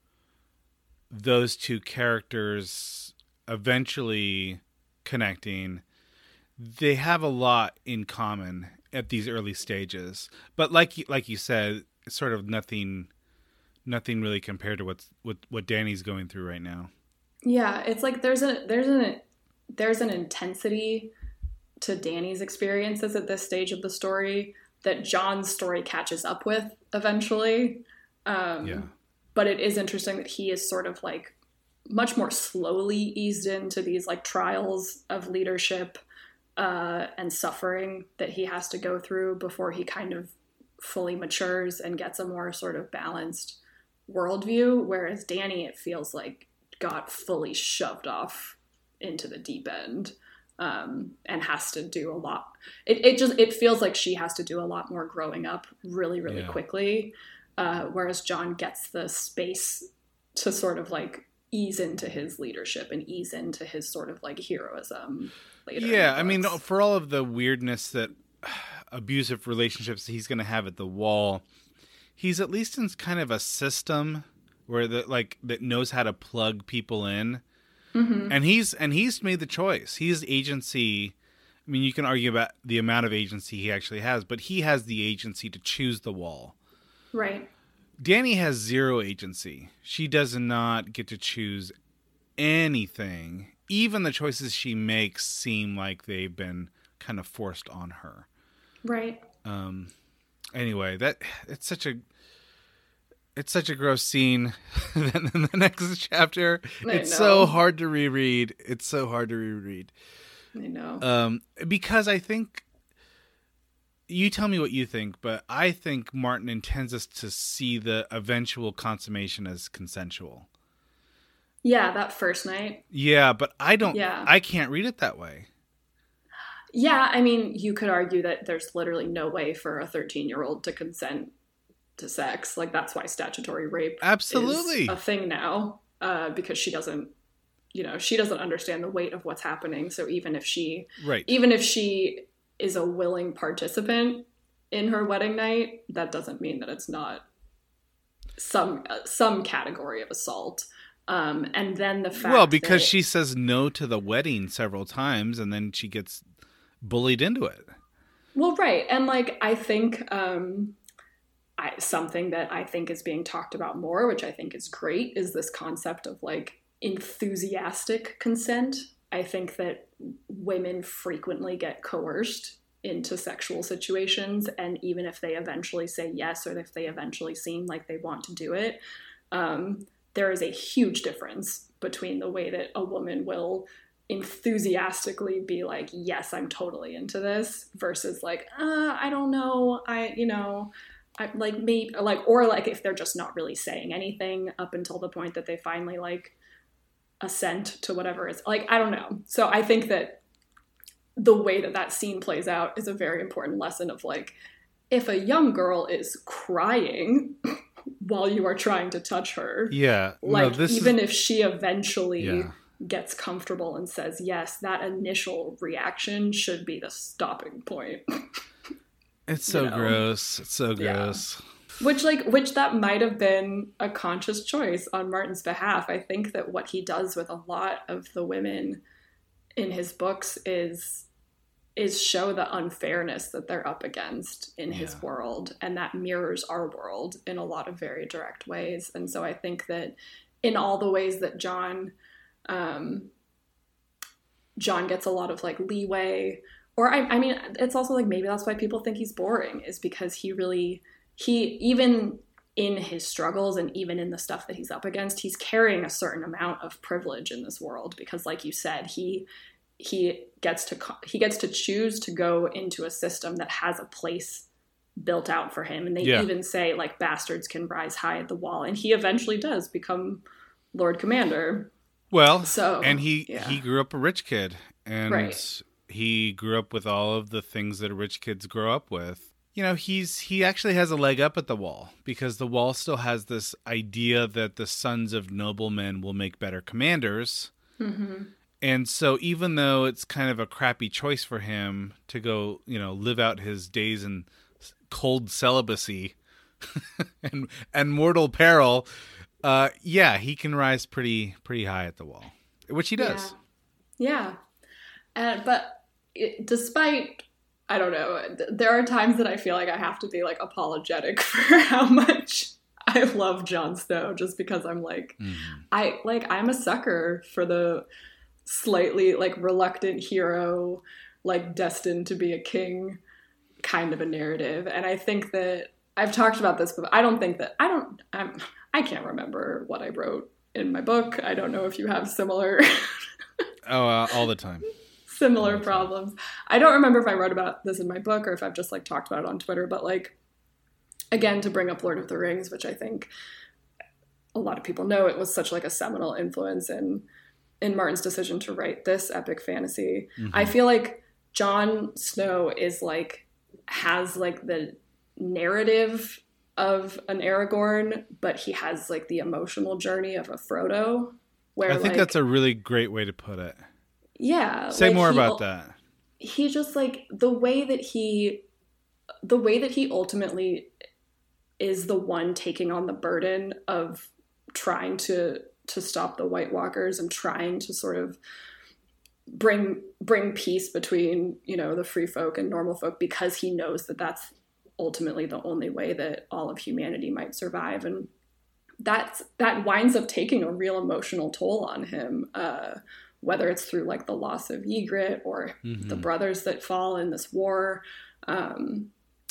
those two characters eventually connecting, they have a lot in common at these early stages. But like like you said, it's sort of nothing nothing really compared to what's what what Dany's going through right now. Yeah, it's like there's a there's an there's an intensity to Dany's experiences at this stage of the story that Jon's story catches up with eventually. Um, yeah. But it is interesting that he is sort of like much more slowly eased into these like trials of leadership uh, and suffering that he has to go through before he kind of fully matures and gets a more sort of balanced worldview. Whereas Dany, it feels like, got fully shoved off into the deep end um, and has to do a lot. It, it just, it feels like she has to do a lot more growing up really, really yeah. quickly. Uh, whereas Jon gets the space to sort of like ease into his leadership and ease into his sort of like heroism later. Yeah, I mean, for all of the weirdness that abusive relationships he's going to have at the Wall, he's at least in kind of a system where the like that knows how to plug people in, mm-hmm. and he's and he's made the choice. He's agency. I mean, you can argue about the amount of agency he actually has, but he has the agency to choose the Wall. Right. Dany has zero agency. She does not get to choose anything. Even the choices she makes seem like they've been kind of forced on her. Right. Um. Anyway, that it's such a it's such a gross scene. Then in the next chapter, I it's know. so hard to reread. It's so hard to reread. I know. Um, because I think. You tell me what you think, but I think Martin intends us to see the eventual consummation as consensual. Yeah, that first night. Yeah, but I don't, yeah. I can't read it that way. Yeah, I mean, you could argue that there's literally no way for a thirteen-year-old to consent to sex. Like, that's why statutory rape Absolutely. is a thing now, uh, because she doesn't, you know, she doesn't understand the weight of what's happening. So even if she, right. even if she is a willing participant in her wedding night, that doesn't mean that it's not some uh, some category of assault. Um, and then the fact well, because that, she says no to the wedding several times, and then she gets bullied into it. Well, right. And like, I think um, I, something that I think is being talked about more, which I think is great, is this concept of like enthusiastic consent. I think that women frequently get coerced into sexual situations. And even if they eventually say yes, or if they eventually seem like they want to do it, um, there is a huge difference between the way that a woman will enthusiastically be like, yes, I'm totally into this, versus like, uh, I don't know, I, you know, I like maybe like, or like if they're just not really saying anything up until the point that they finally like assent to whatever it's like, I don't know. So I think that the way that that scene plays out is a very important lesson of like, if a young girl is crying while you are trying to touch her, yeah, like no, this even is... if she eventually yeah. gets comfortable and says yes, that initial reaction should be the stopping point. It's so you know? gross. It's so gross. Yeah. Which like which that might have been a conscious choice on Martin's behalf. I think that what he does with a lot of the women in his books is is show the unfairness that they're up against in yeah. his world, and that mirrors our world in a lot of very direct ways. And so I think that in all the ways that John um, John gets a lot of like leeway, or I, I mean, it's also like maybe that's why people think he's boring, is because he really he even in his struggles and even in the stuff that he's up against, he's carrying a certain amount of privilege in this world, because like you said, he he gets to he gets to choose to go into a system that has a place built out for him. And they yeah. even say like bastards can rise high at the wall, and he eventually does become Lord Commander. Well, so and he yeah. he grew up a rich kid, and right. he grew up with all of the things that rich kids grow up with. You know, he's he actually has a leg up at the wall, because the wall still has this idea that the sons of noblemen will make better commanders. Mm-hmm. And so even though it's kind of a crappy choice for him to go, you know, live out his days in cold celibacy and and mortal peril, uh, yeah, he can rise pretty pretty high at the wall, which he does. Yeah, yeah. Uh, but it, despite, I don't know, there are times that I feel like I have to be like apologetic for how much I love Jon Snow, just because I'm like, mm-hmm. I like I'm a sucker for the slightly like reluctant hero, like destined to be a king kind of a narrative. And I think that I've talked about this, but I don't think that I don't I'm I can't remember what I wrote in my book. I don't know if you have similar oh uh, all the time similar problems. I don't remember if I wrote about this in my book or if I've just like talked about it on Twitter, but like again, to bring up Lord of the Rings, which I think a lot of people know, it was such like a seminal influence in in Martin's decision to write this epic fantasy. Mm-hmm. I feel like Jon Snow is like, has like the narrative of an Aragorn, but he has like the emotional journey of a Frodo. Where I think like, that's a really great way to put it. Yeah. Say like more he, about that. He just like, the way that he, the way that he ultimately is the one taking on the burden of trying to to stop the White Walkers and trying to sort of bring bring peace between, you know, the free folk and normal folk, because he knows that that's ultimately the only way that all of humanity might survive. And that's that winds up taking a real emotional toll on him, uh, whether it's through like the loss of Ygritte or mm-hmm. the brothers that fall in this war. Um,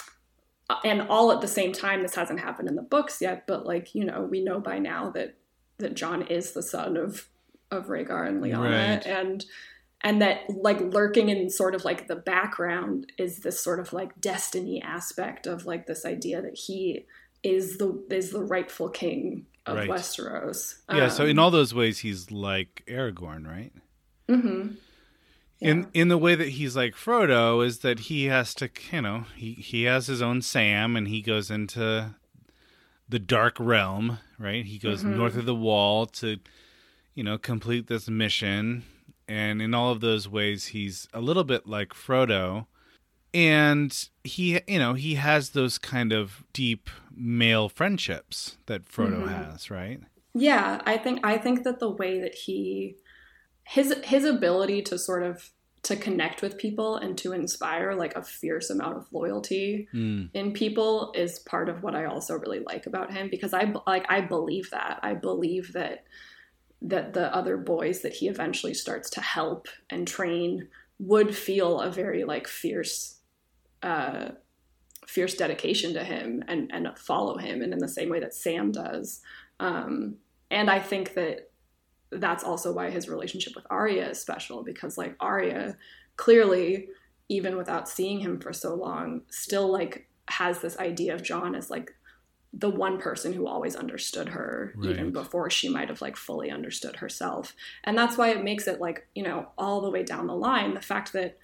and all at the same time, this hasn't happened in the books yet, but like, you know, we know by now that that Jon is the son of of Rhaegar and Lyanna, right. and and that like lurking in sort of like the background is this sort of like destiny aspect of like this idea that he is the is the rightful king of right. Westeros. Yeah, um, so in all those ways, he's like Aragorn, right? Mm-hmm. Yeah. In in the way that he's like Frodo is that he has to, you know, he, he has his own Sam and he goes into the Dark Realm, right? He goes mm-hmm. north of the Wall to, you know, complete this mission. And in all of those ways, he's a little bit like Frodo. And he, you know, he has those kind of deep male friendships that Frodo mm-hmm. has, right? Yeah, I think I think that the way that he his his ability to sort of to connect with people and to inspire like a fierce amount of loyalty mm. in people is part of what I also really like about him, because I like I believe that. I believe that that the other boys that he eventually starts to help and train would feel a very like fierce uh fierce dedication to him and and follow him, and in the same way that Sam does. Um and I think that that's also why his relationship with Arya is special, because like Arya clearly, even without seeing him for so long, still like has this idea of Jon as like the one person who always understood her, right. even before she might have like fully understood herself. And that's why it makes it like, you know, all the way down the line, the fact that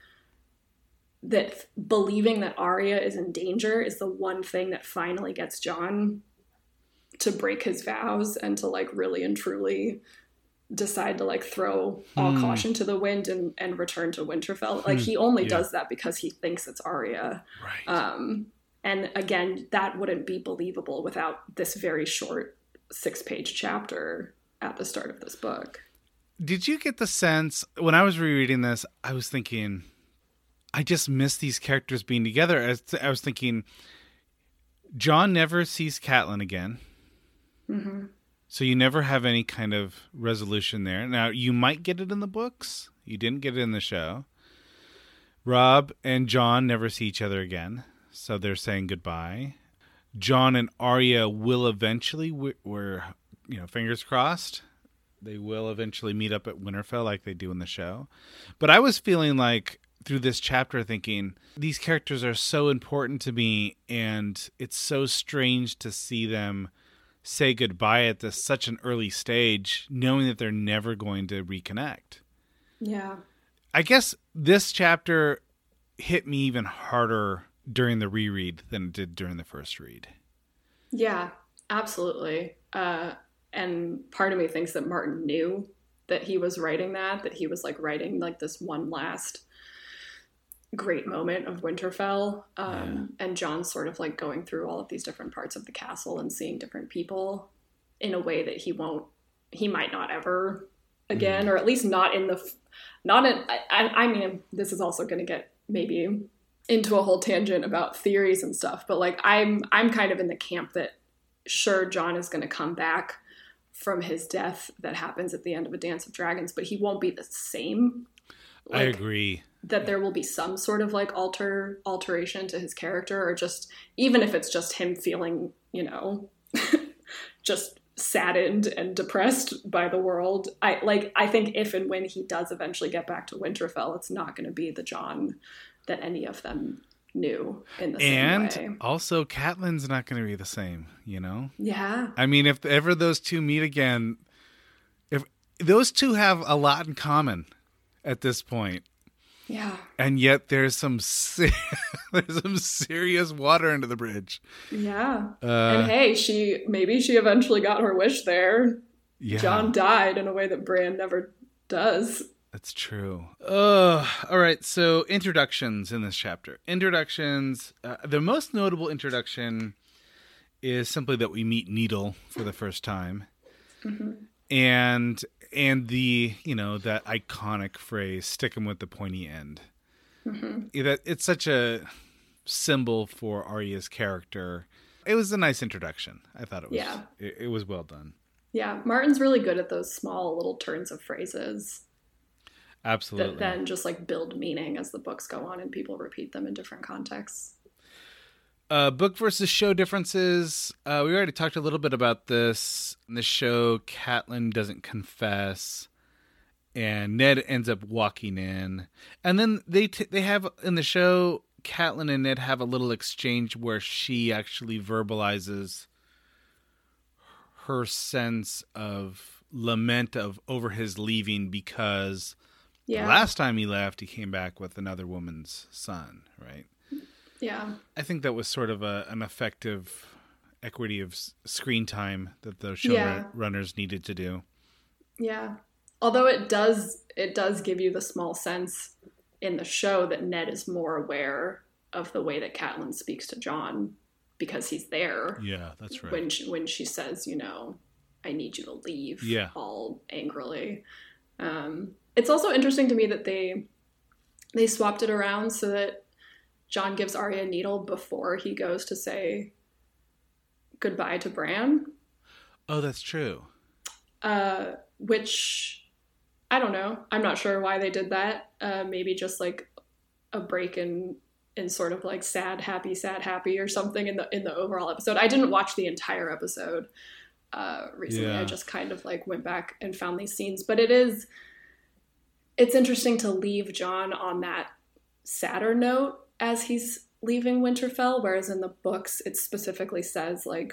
that believing that Arya is in danger is the one thing that finally gets Jon to break his vows and to like really and truly decide to like throw all mm. caution to the wind and, and return to Winterfell. Like he only yeah. does that because he thinks it's Arya. Right. Um, and again, that wouldn't be believable without this very short six page chapter at the start of this book. Did you get the sense when I was rereading this, I was thinking, I just miss these characters being together. As I was thinking, Jon never sees Catelyn again. Mm-hmm. So you never have any kind of resolution there. Now, you might get it in the books. You didn't get it in the show. Robb and Jon never see each other again. So they're saying goodbye. Jon and Arya will eventually, we're, you know, fingers crossed, they will eventually meet up at Winterfell like they do in the show. But I was feeling like through this chapter thinking, these characters are so important to me, and it's so strange to see them say goodbye at this such an early stage, knowing that they're never going to reconnect. Yeah. I guess this chapter hit me even harder during the reread than it did during the first read. Yeah, absolutely. Uh, and part of me thinks that Martin knew that he was writing that, that he was like writing like this one last great moment of Winterfell. Um, yeah. And Jon's sort of like going through all of these different parts of the castle and seeing different people in a way that he won't, he might not ever again, mm. or at least not in the, not in, I, I mean, this is also going to get maybe into a whole tangent about theories and stuff, but like I'm, I'm kind of in the camp that sure, Jon is going to come back from his death that happens at the end of A Dance of Dragons, but he won't be the same. Like, I agree. That there will be some sort of like alter alteration to his character, or just even if it's just him feeling, you know, just saddened and depressed by the world. I like I think if and when he does eventually get back to Winterfell, it's not going to be the Jon that any of them knew in the and same way. And also Catelyn's not going to be the same, you know? Yeah. I mean, if ever those two meet again, if those two have a lot in common at this point. Yeah. And yet there's some se- there's some serious water under the bridge. Yeah. Uh, and hey, she maybe she eventually got her wish there. Yeah. Jon died in a way that Bran never does. That's true. Uh, all right, so introductions in this chapter. Introductions. Uh, the most notable introduction is simply that we meet Needle for the first time. Mm-hmm. And... And the, you know, that iconic phrase, stick 'em with the pointy end. Mm-hmm. That it's such a symbol for Arya's character. It was a nice introduction. I thought it was, yeah. it, it was well done. Yeah. Martin's really good at those small little turns of phrases. Absolutely. That then just like build meaning as the books go on and people repeat them in different contexts. Uh, book versus show differences. Uh, we already talked a little bit about this. In the show, Catelyn doesn't confess, and Ned ends up walking in. And then they t- they have in the show, Catelyn and Ned have a little exchange where she actually verbalizes her sense of lament of over his leaving because yeah. the last time he left, he came back with another woman's son, right? Yeah. I think that was sort of a, an effective equity of s- screen time that those Yeah. showrunners needed to do. Yeah. Although it does it does give you the small sense in the show that Ned is more aware of the way that Catelyn speaks to Jon because he's there. Yeah, that's right. When she, when she says, you know, I need you to leave, yeah. all angrily. Um, it's also interesting to me that they they swapped it around so that Jon gives Arya a needle before he goes to say goodbye to Bran. Oh, that's true. Uh, which, I don't know. I'm not sure why they did that. Uh, maybe just like a break in in sort of like sad, happy, sad, happy or something in the in the overall episode. I didn't watch the entire episode uh, recently. Yeah. I just kind of like went back and found these scenes. But it is, it's interesting to leave Jon on that sadder note as he's leaving Winterfell, whereas in the books it specifically says like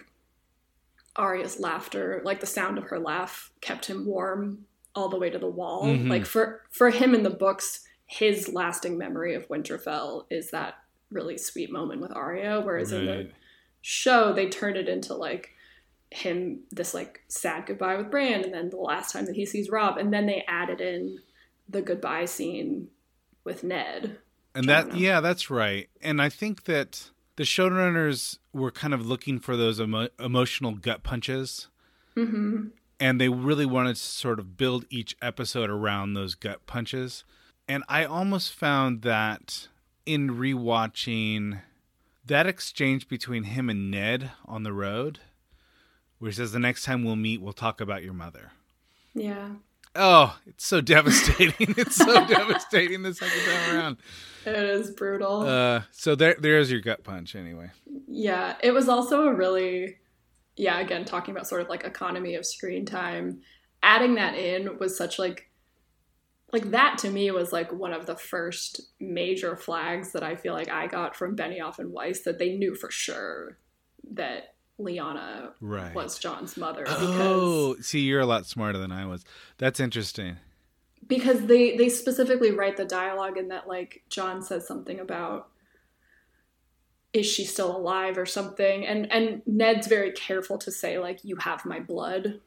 Arya's laughter, like the sound of her laugh kept him warm all the way to the wall. Mm-hmm. Like for for him in the books, his lasting memory of Winterfell is that really sweet moment with Arya, whereas right. in the show they turned it into like him this like sad goodbye with Bran, and then the last time that he sees Robb, and then they added in the goodbye scene with Ned. And that, yeah, that's right. And I think that the showrunners were kind of looking for those emo- emotional gut punches. Mm-hmm. And they really wanted to sort of build each episode around those gut punches. And I almost found that in rewatching that exchange between him and Ned on the road, where he says, the next time we'll meet, we'll talk about your mother. Yeah. Oh, it's so devastating. It's so devastating the second time around. It is brutal. Uh, so there, there's your gut punch anyway. Yeah, it was also a really, yeah, again, talking about sort of like economy of screen time, adding that in was such like, like that to me was like one of the first major flags that I feel like I got from Benioff and Weiss, that they knew for sure that Lyanna right. was Jon's mother. Oh, because, see, you're a lot smarter than I was. That's interesting. Because they, they specifically write the dialogue in that, like, Jon says something about, is she still alive or something? And and Ned's very careful to say, like, you have my blood,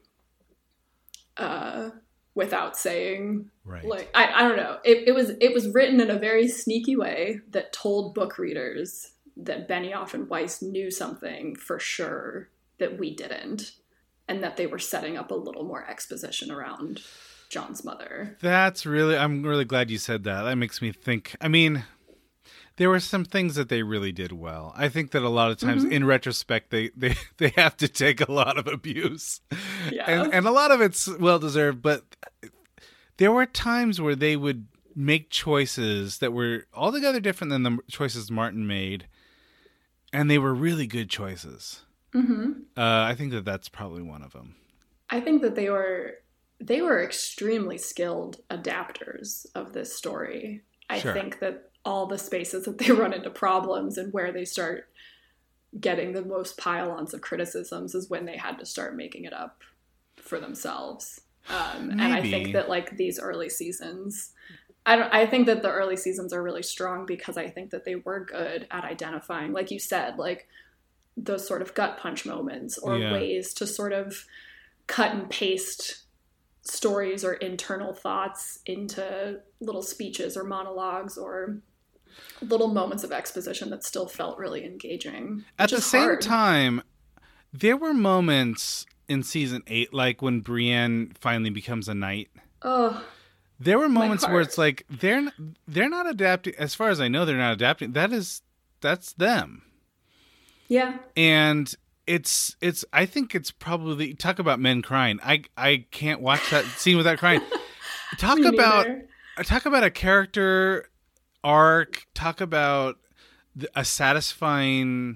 uh, without saying, right. like, I, I don't know. It, it was it was written in a very sneaky way that told book readers that Benioff and Weiss knew something for sure that we didn't, and that they were setting up a little more exposition around Jon's mother. That's really, I'm really glad you said that. That makes me think, I mean, there were some things that they really did well. I think that a lot of times mm-hmm. in retrospect, they, they, they have to take a lot of abuse. Yeah. And, and a lot of it's well-deserved, but there were times where they would make choices that were altogether different than the choices Martin made. And they were really good choices. Mm-hmm. Uh, I think that that's probably one of them. I think that they were they were extremely skilled adapters of this story. I sure. think that all the spaces that they run into problems and where they start getting the most pile-ons of criticisms is when they had to start making it up for themselves. Um, and I think that like these early seasons... I don't. I think that the early seasons are really strong because I think that they were good at identifying, like you said, like those sort of gut punch moments or yeah. ways to sort of cut and paste stories or internal thoughts into little speeches or monologues or little moments of exposition that still felt really engaging. At the same hard. time, there were moments in season eight, like when Brienne finally becomes a knight. Oh. There were moments where it's like they're they're not adapting. As far as I know, they're not adapting. That is that's them. Yeah. And it's it's. I think it's probably talk about men crying. I I can't watch that scene without crying. Talk about talk about a character arc. Talk about a satisfying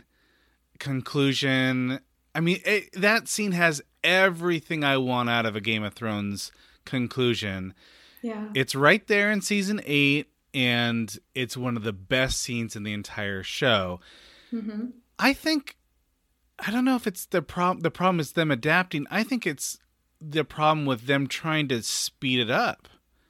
conclusion. I mean, it, that scene has everything I want out of a Game of Thrones conclusion. Yeah. It's right there in season eight, and it's one of the best scenes in the entire show. Mm-hmm. I think I don't know if it's the problem. The problem is them adapting. I think it's the problem with them trying to speed it up.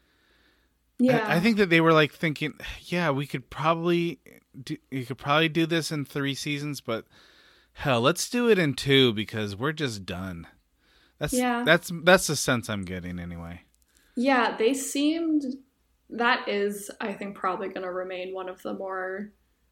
Yeah. I, I think that they were like thinking, yeah, we could probably do, you could probably do this in three seasons, but hell, let's do it in two because we're just done. That's yeah. that's that's the sense I'm getting anyway. Yeah, they seemed that is, I think, probably going to remain one of the more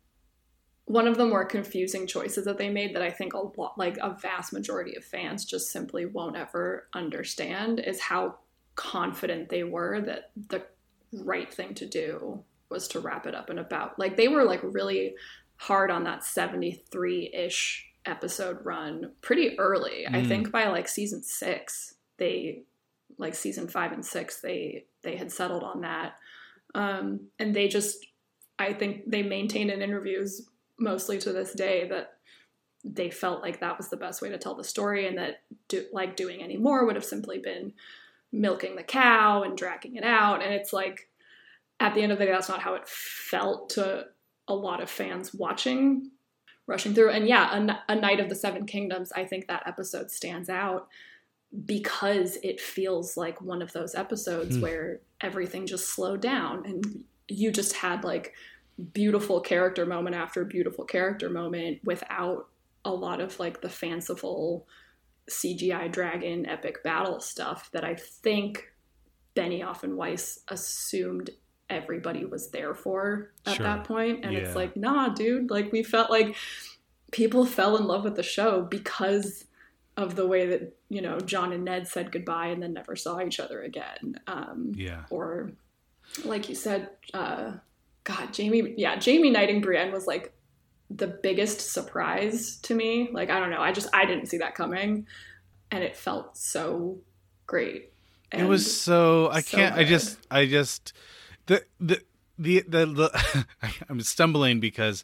one of the more confusing choices that they made that I think a lot, like a vast majority of fans just simply won't ever understand is how confident they were that the right thing to do was to wrap it up in about, like they were like really hard on that seventy-three-ish episode run pretty early. Mm. I think by like season six, they like season five and six, they, they had settled on that. Um, and they just, I think they maintained in interviews mostly to this day that they felt like that was the best way to tell the story, and that do, like doing any more would have simply been milking the cow and dragging it out. And it's like, at the end of the day, that's not how it felt to a lot of fans watching, rushing through. And yeah, a, a Night of the Seven Kingdoms, I think that episode stands out because it feels like one of those episodes mm. where everything just slowed down and you just had like beautiful character moment after beautiful character moment without a lot of like the fanciful C G I dragon epic battle stuff that I think Benioff and Weiss assumed everybody was there for at sure. that point. And yeah. it's like, nah, dude, like we felt like people fell in love with the show because of the way that, you know, Jon and Ned said goodbye and then never saw each other again. Um, yeah. Or like you said, uh, God, Jamie, yeah, Jamie knighting Brienne was like the biggest surprise to me. Like, I don't know. I just, I didn't see that coming, and it felt so great. It was so, I so can't, good. I just, I just, the, the, the, the, the I'm stumbling because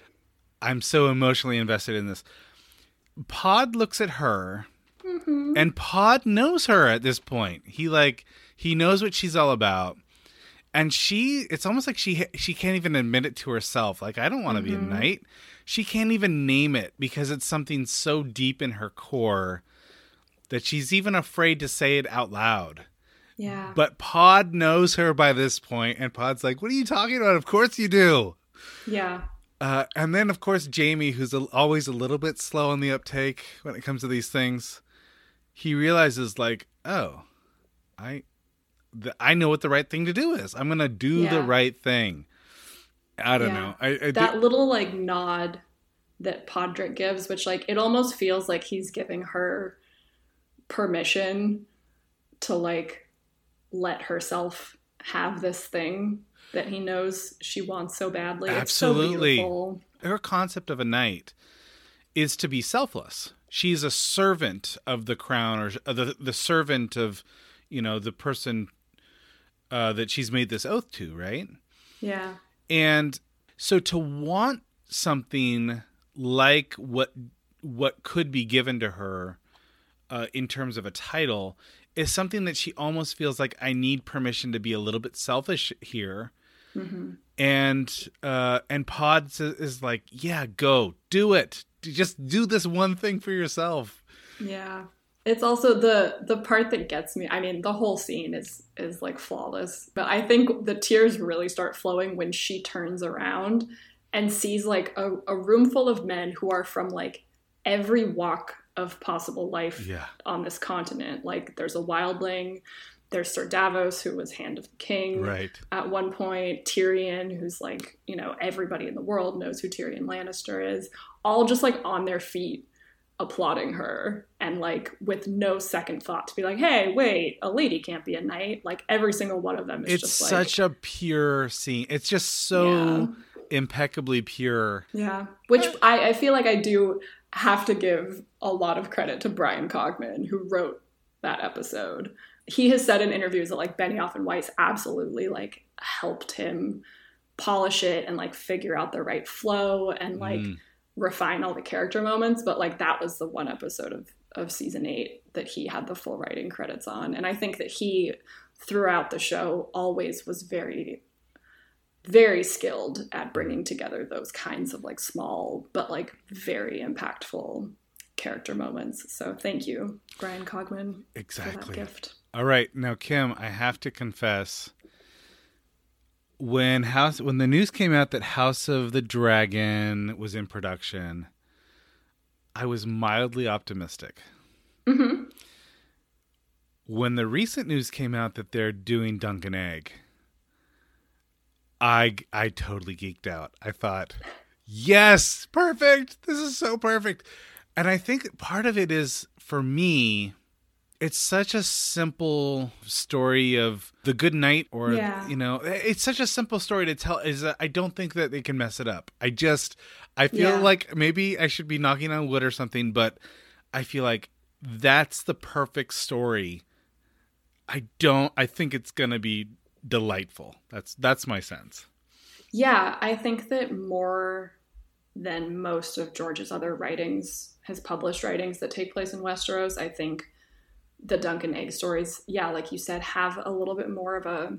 I'm so emotionally invested in this. Pod looks at her mm-hmm. and Pod knows her at this point. He like, he knows what she's all about. And she, it's almost like she she can't even admit it to herself. Like, I don't want to mm-hmm. be a knight. She can't even name it because it's something so deep in her core that she's even afraid to say it out loud. Yeah. But Pod knows her by this point, and Pod's like, what are you talking about? Of course you do. Yeah. Uh, and then, of course, Jamie, who's a, always a little bit slow on the uptake when it comes to these things, he realizes, like, oh, I... I know what the right thing to do is. I'm going to do yeah. the right thing. I don't yeah. know. I, I that do... little like nod that Podrick gives, which like, it almost feels like he's giving her permission to like let herself have this thing that he knows she wants so badly. Absolutely. It's so beautiful. Her concept of a knight is to be selfless. She's a servant of the crown, or the, the servant of, you know, the person Uh, that she's made this oath to, right? Yeah. And so to want something like what what could be given to her uh, in terms of a title is something that she almost feels like, I need permission to be a little bit selfish here. Mm-hmm. And uh, and Pod is like, yeah, go, do it. Just do this one thing for yourself. Yeah. It's also the the part that gets me. I mean, the whole scene is is like flawless, but I think the tears really start flowing when she turns around and sees like a, a room full of men who are from like every walk of possible life yeah. on this continent. Like there's a wildling, there's Sir Davos, who was Hand of the King right. at one point, Tyrion, who's like, you know, everybody in the world knows who Tyrion Lannister is, all just like on their feet applauding her, and like with no second thought to be like, hey, wait, a lady can't be a knight. Like every single one of them is it's just like, such a pure scene. It's just so yeah. impeccably pure. Yeah. Which I, I feel like I do have to give a lot of credit to Brian Cogman, who wrote that episode. He has said in interviews that like Benioff and Weiss absolutely like helped him polish it and like figure out the right flow and like mm. refine all the character moments, but like that was the one episode of of season eight that he had the full writing credits on. And I think that he throughout the show always was very very skilled at bringing together those kinds of like small but like very impactful character moments. So thank you, Brian Cogman, exactly. for that gift. All right, now Kim, I have to confess, when House when the news came out that House of the Dragon was in production, I was mildly optimistic. Mm-hmm. When the recent news came out that they're doing Dunk and Egg, I I totally geeked out. I thought, yes, perfect. This is so perfect. And I think part of it is, for me, it's such a simple story of the good knight, or, yeah. you know, it's such a simple story to tell. Is that I don't think that they can mess it up. I just, I feel yeah. like maybe I should be knocking on wood or something, but I feel like that's the perfect story. I don't, I think it's going to be delightful. That's, that's my sense. Yeah. I think that more than most of George's other writings, his published writings that take place in Westeros, I think the Dunk and Egg stories, yeah, like you said, have a little bit more of a,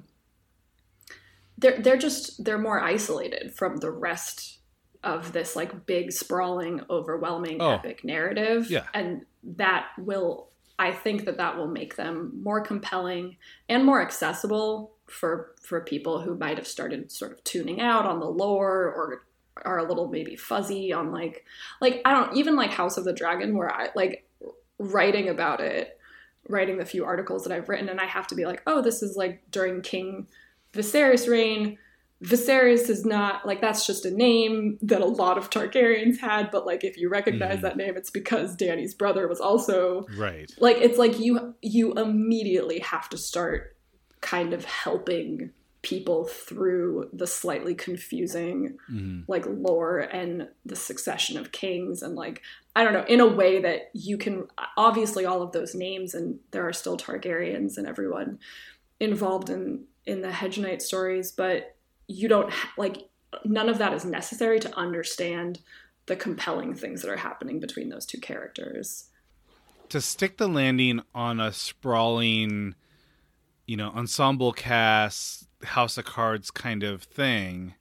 they're, they're just, they're more isolated from the rest of this like big, sprawling, overwhelming, oh, epic narrative. Yeah. And that will, I think that that will make them more compelling and more accessible for, for people who might have started sort of tuning out on the lore, or are a little maybe fuzzy on like, like, I don't, even like House of the Dragon, where I like writing about it, writing the few articles that I've written, and I have to be like, oh, this is like during King Viserys' reign. Viserys is not, like, that's just a name that a lot of Targaryens had, but like if you recognize mm. that name, it's because Dany's brother was also right. Like, it's like you you immediately have to start kind of helping people through the slightly confusing mm. like lore and the succession of kings, and like, I don't know, in a way that you can, obviously all of those names, and there are still Targaryens and everyone involved in in the Hedge Knight stories, but you don't, like, none of that is necessary to understand the compelling things that are happening between those two characters. To stick the landing on a sprawling, you know, ensemble cast, House of Cards kind of thing,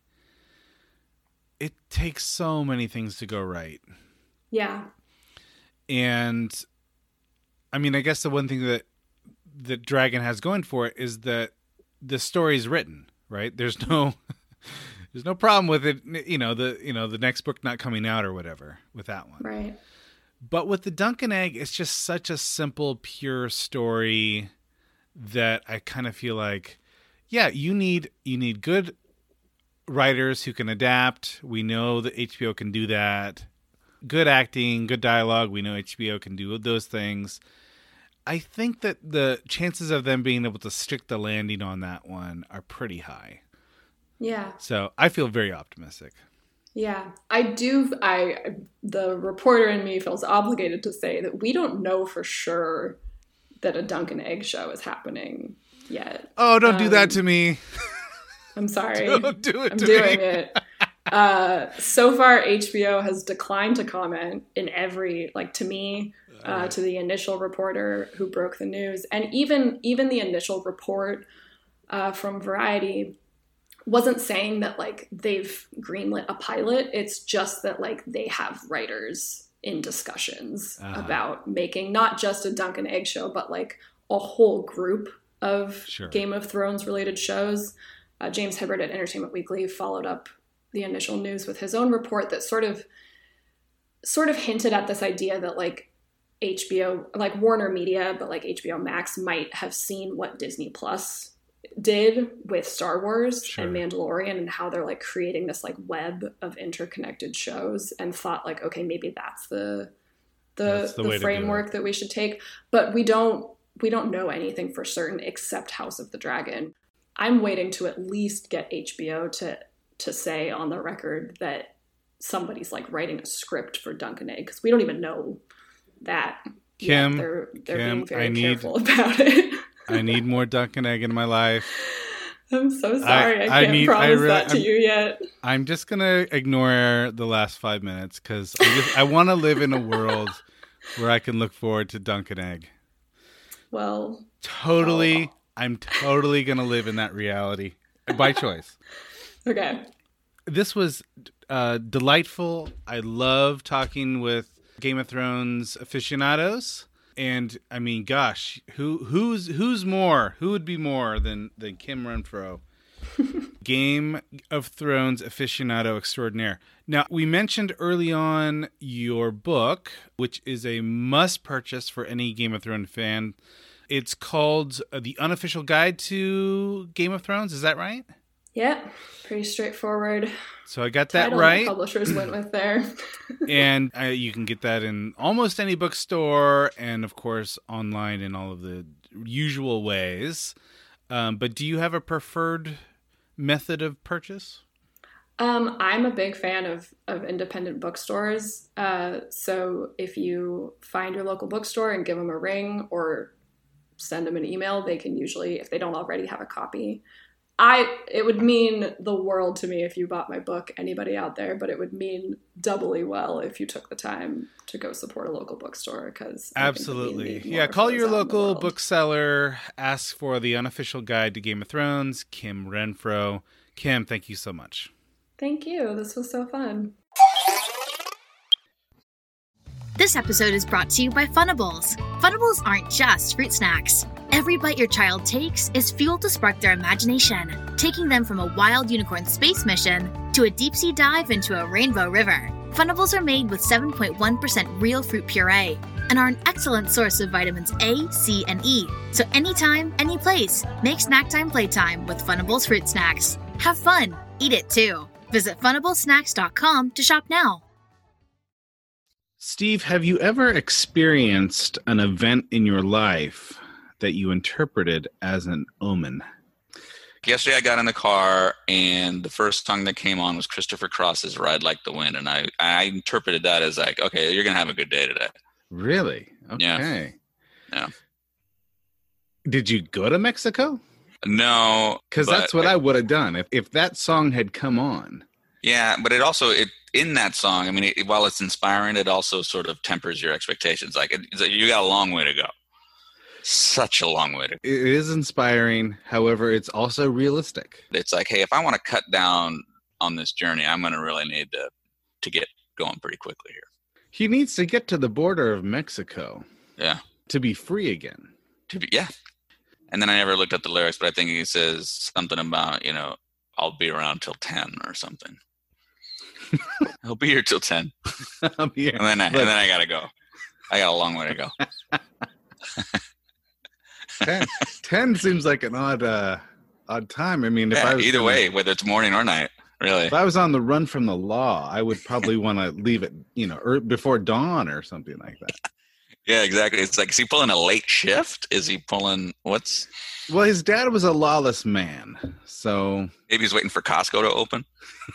it takes so many things to go right. Yeah. And I mean, I guess the one thing that that Dragon has going for it is that the story's written, right? There's no there's no problem with it, you know, the you know, the next book not coming out or whatever with that one. Right. But with the Dunk and Egg, it's just such a simple, pure story that I kind of feel like, yeah, you need you need good writers who can adapt. We know that H B O can do that. Good acting, good dialogue. We know H B O can do those things. I think that the chances of them being able to stick the landing on that one are pretty high. Yeah. So I feel very optimistic. Yeah, I do. I the reporter in me feels obligated to say that we don't know for sure that a Dunk and Egg show is happening yet. Oh, don't um, do that to me. I'm sorry. Don't do it I'm to doing me. it. Uh, so far, H B O has declined to comment in every, like, to me, uh, to the initial reporter who broke the news. And even even the initial report uh, from Variety wasn't saying that, like, they've greenlit a pilot. It's just that, like, they have writers in discussions uh-huh. about making not just a Dunk and Egg show, but, like, a whole group of sure. Game of Thrones related shows. Uh, James Hibbert at Entertainment Weekly followed up the initial news with his own report that sort of sort of hinted at this idea that, like, H B O, like Warner Media, but like H B O Max might have seen what Disney Plus did with Star Wars sure. and Mandalorian, and how they're like creating this like web of interconnected shows, and thought like, okay, maybe that's the the, that's the, the framework that we should take. But we don't we don't know anything for certain except House of the Dragon. I'm waiting to at least get H B O to to say on the record that somebody's like writing a script for Dunk and Egg, because we don't even know that. Kim, they're they're Kim, being very I need, careful about it. I need more Dunk and Egg in my life. I'm so sorry. I, I can't I need, promise I really, that to I'm, you yet. I'm just gonna ignore the last five minutes because I just I want to live in a world where I can look forward to Dunk and Egg. Well, totally. Oh. I'm totally gonna live in that reality by choice. Okay. This was uh, delightful. I love talking with Game of Thrones aficionados. And I mean, gosh, who who's who's more? Who would be more than than Kim Renfro? Game of Thrones aficionado extraordinaire. Now, we mentioned early on your book, which is a must purchase for any Game of Thrones fan. It's called uh, The Unofficial Guide to Game of Thrones. Is that right? Yeah, pretty straightforward. So I got that Title right. The publishers went with there. And uh, you can get that in almost any bookstore and, of course, online in all of the usual ways. Um, but do you have a preferred method of purchase? Um, I'm a big fan of, of independent bookstores. Uh, so if you find your local bookstore and give them a ring or send them an email, they can usually, if they don't already have a copy, I it would mean the world to me if you bought my book, anybody out there, but it would mean doubly well if you took the time to go support a local bookstore, because absolutely. Yeah, call your local bookseller, ask for The Unofficial Guide to Game of Thrones, Kim Renfro. Kim, thank you so much. Thank you. This was so fun. This episode is brought to you by Funables. Funables aren't just fruit snacks. Every bite your child takes is fuel to spark their imagination, taking them from a wild unicorn space mission to a deep-sea dive into a rainbow river. Funables are made with seven point one percent real fruit puree and are an excellent source of vitamins A, C, and E. So anytime, any place, make snack time playtime with Funables fruit snacks. Have fun. Eat it too. Visit funables snacks dot com to shop now. Steve, have you ever experienced an event in your life that you interpreted as an omen? Yesterday I got in the car and the first song that came on was Christopher Cross's Ride Like the Wind. And I, I interpreted that as like, okay, you're going to have a good day today. Really? Okay. Yeah. yeah. Did you go to Mexico? No. Because that's what I, I would have done. If, if that song had come on. Yeah, but it also, it in that song, I mean, it, while it's inspiring, it also sort of tempers your expectations. Like, it, it's like you got a long way to go. Such a long way to go. It is inspiring. However, it's also realistic. It's like, hey, if I want to cut down on this journey, I'm going to really need to to get going pretty quickly here. He needs to get to the border of Mexico. Yeah. To be free again. To be, yeah. And then I never looked at the lyrics, but I think he says something about, you know, I'll be around till ten or something. I'll be here till ten. I'll be here. And then I, and then I got to go. I got a long way to go. ten, ten seems like an odd uh, odd time. I mean, if yeah, I was either gonna, way, whether it's morning or night, really. If I was on the run from the law, I would probably want to leave it, you know, er, before dawn or something like that. Yeah, exactly. It's like, is he pulling a late shift? Is he pulling what's? Well, his dad was a lawless man, so maybe he's waiting for Costco to open.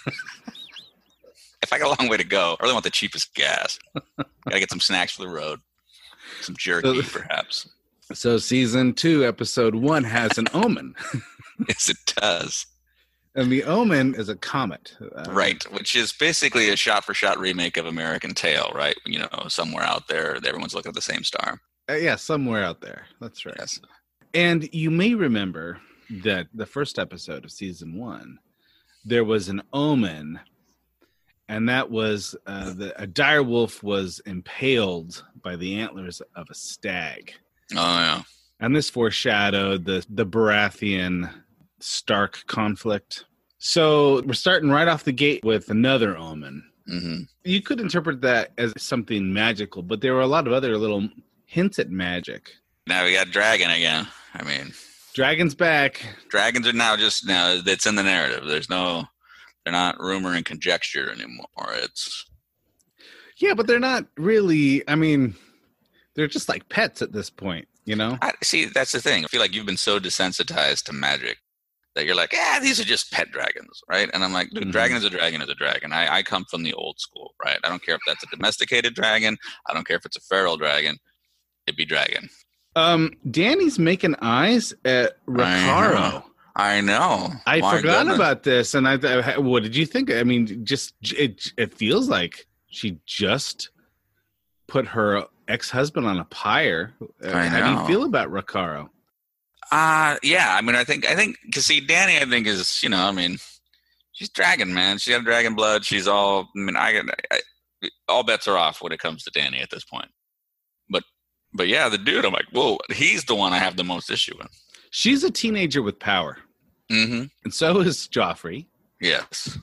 If I got a long way to go, I really want the cheapest gas. Gotta get some snacks for the road, some jerky, so, perhaps. So season two, episode one has an omen. Yes, it does. And the omen is a comet. Uh, right, which is basically a shot-for-shot remake of American Tail, right? You know, somewhere out there, everyone's looking at the same star. Uh, yeah, somewhere out there. That's right. Yes. And you may remember that the first episode of season one, there was an omen, and that was uh, the, a dire wolf was impaled by the antlers of a stag. Oh, yeah. And this foreshadowed the, the Baratheon Stark conflict. So we're starting right off the gate with another omen. Mm-hmm. You could interpret that as something magical, but there were a lot of other little hints at magic. Now we got dragon again. I mean, dragon's back. Dragons are now just now. It's in the narrative. There's no. They're not rumor and conjecture anymore. It's. Yeah, but they're not really. I mean, they're just like pets at this point. You know. I, see, that's the thing. I feel like you've been so desensitized to magic that you're like, yeah, these are just pet dragons, right? And I'm like, dude, mm-hmm. dragon is a dragon is a dragon. I, I come from the old school, right? I don't care if that's a domesticated dragon. I don't care if it's a feral dragon. It'd be dragon. Um, Danny's making eyes at Rakaro. I know. I, know. I My forgot goodness. about this, and I, I. What did you think? I mean, just it. It feels like she just put her ex-husband on a pyre. I How know. do you feel about Rakaro? Uh, yeah, I mean, I think, I think, because see, Danny, I think is, you know, I mean, she's dragon, man. She got dragon blood. She's all, I mean, I, I all bets are off when it comes to Dany at this point. But but yeah, the dude, I'm like, whoa, he's the one I have the most issue with. She's a teenager with power. Mm-hmm. And so is Joffrey. Yes.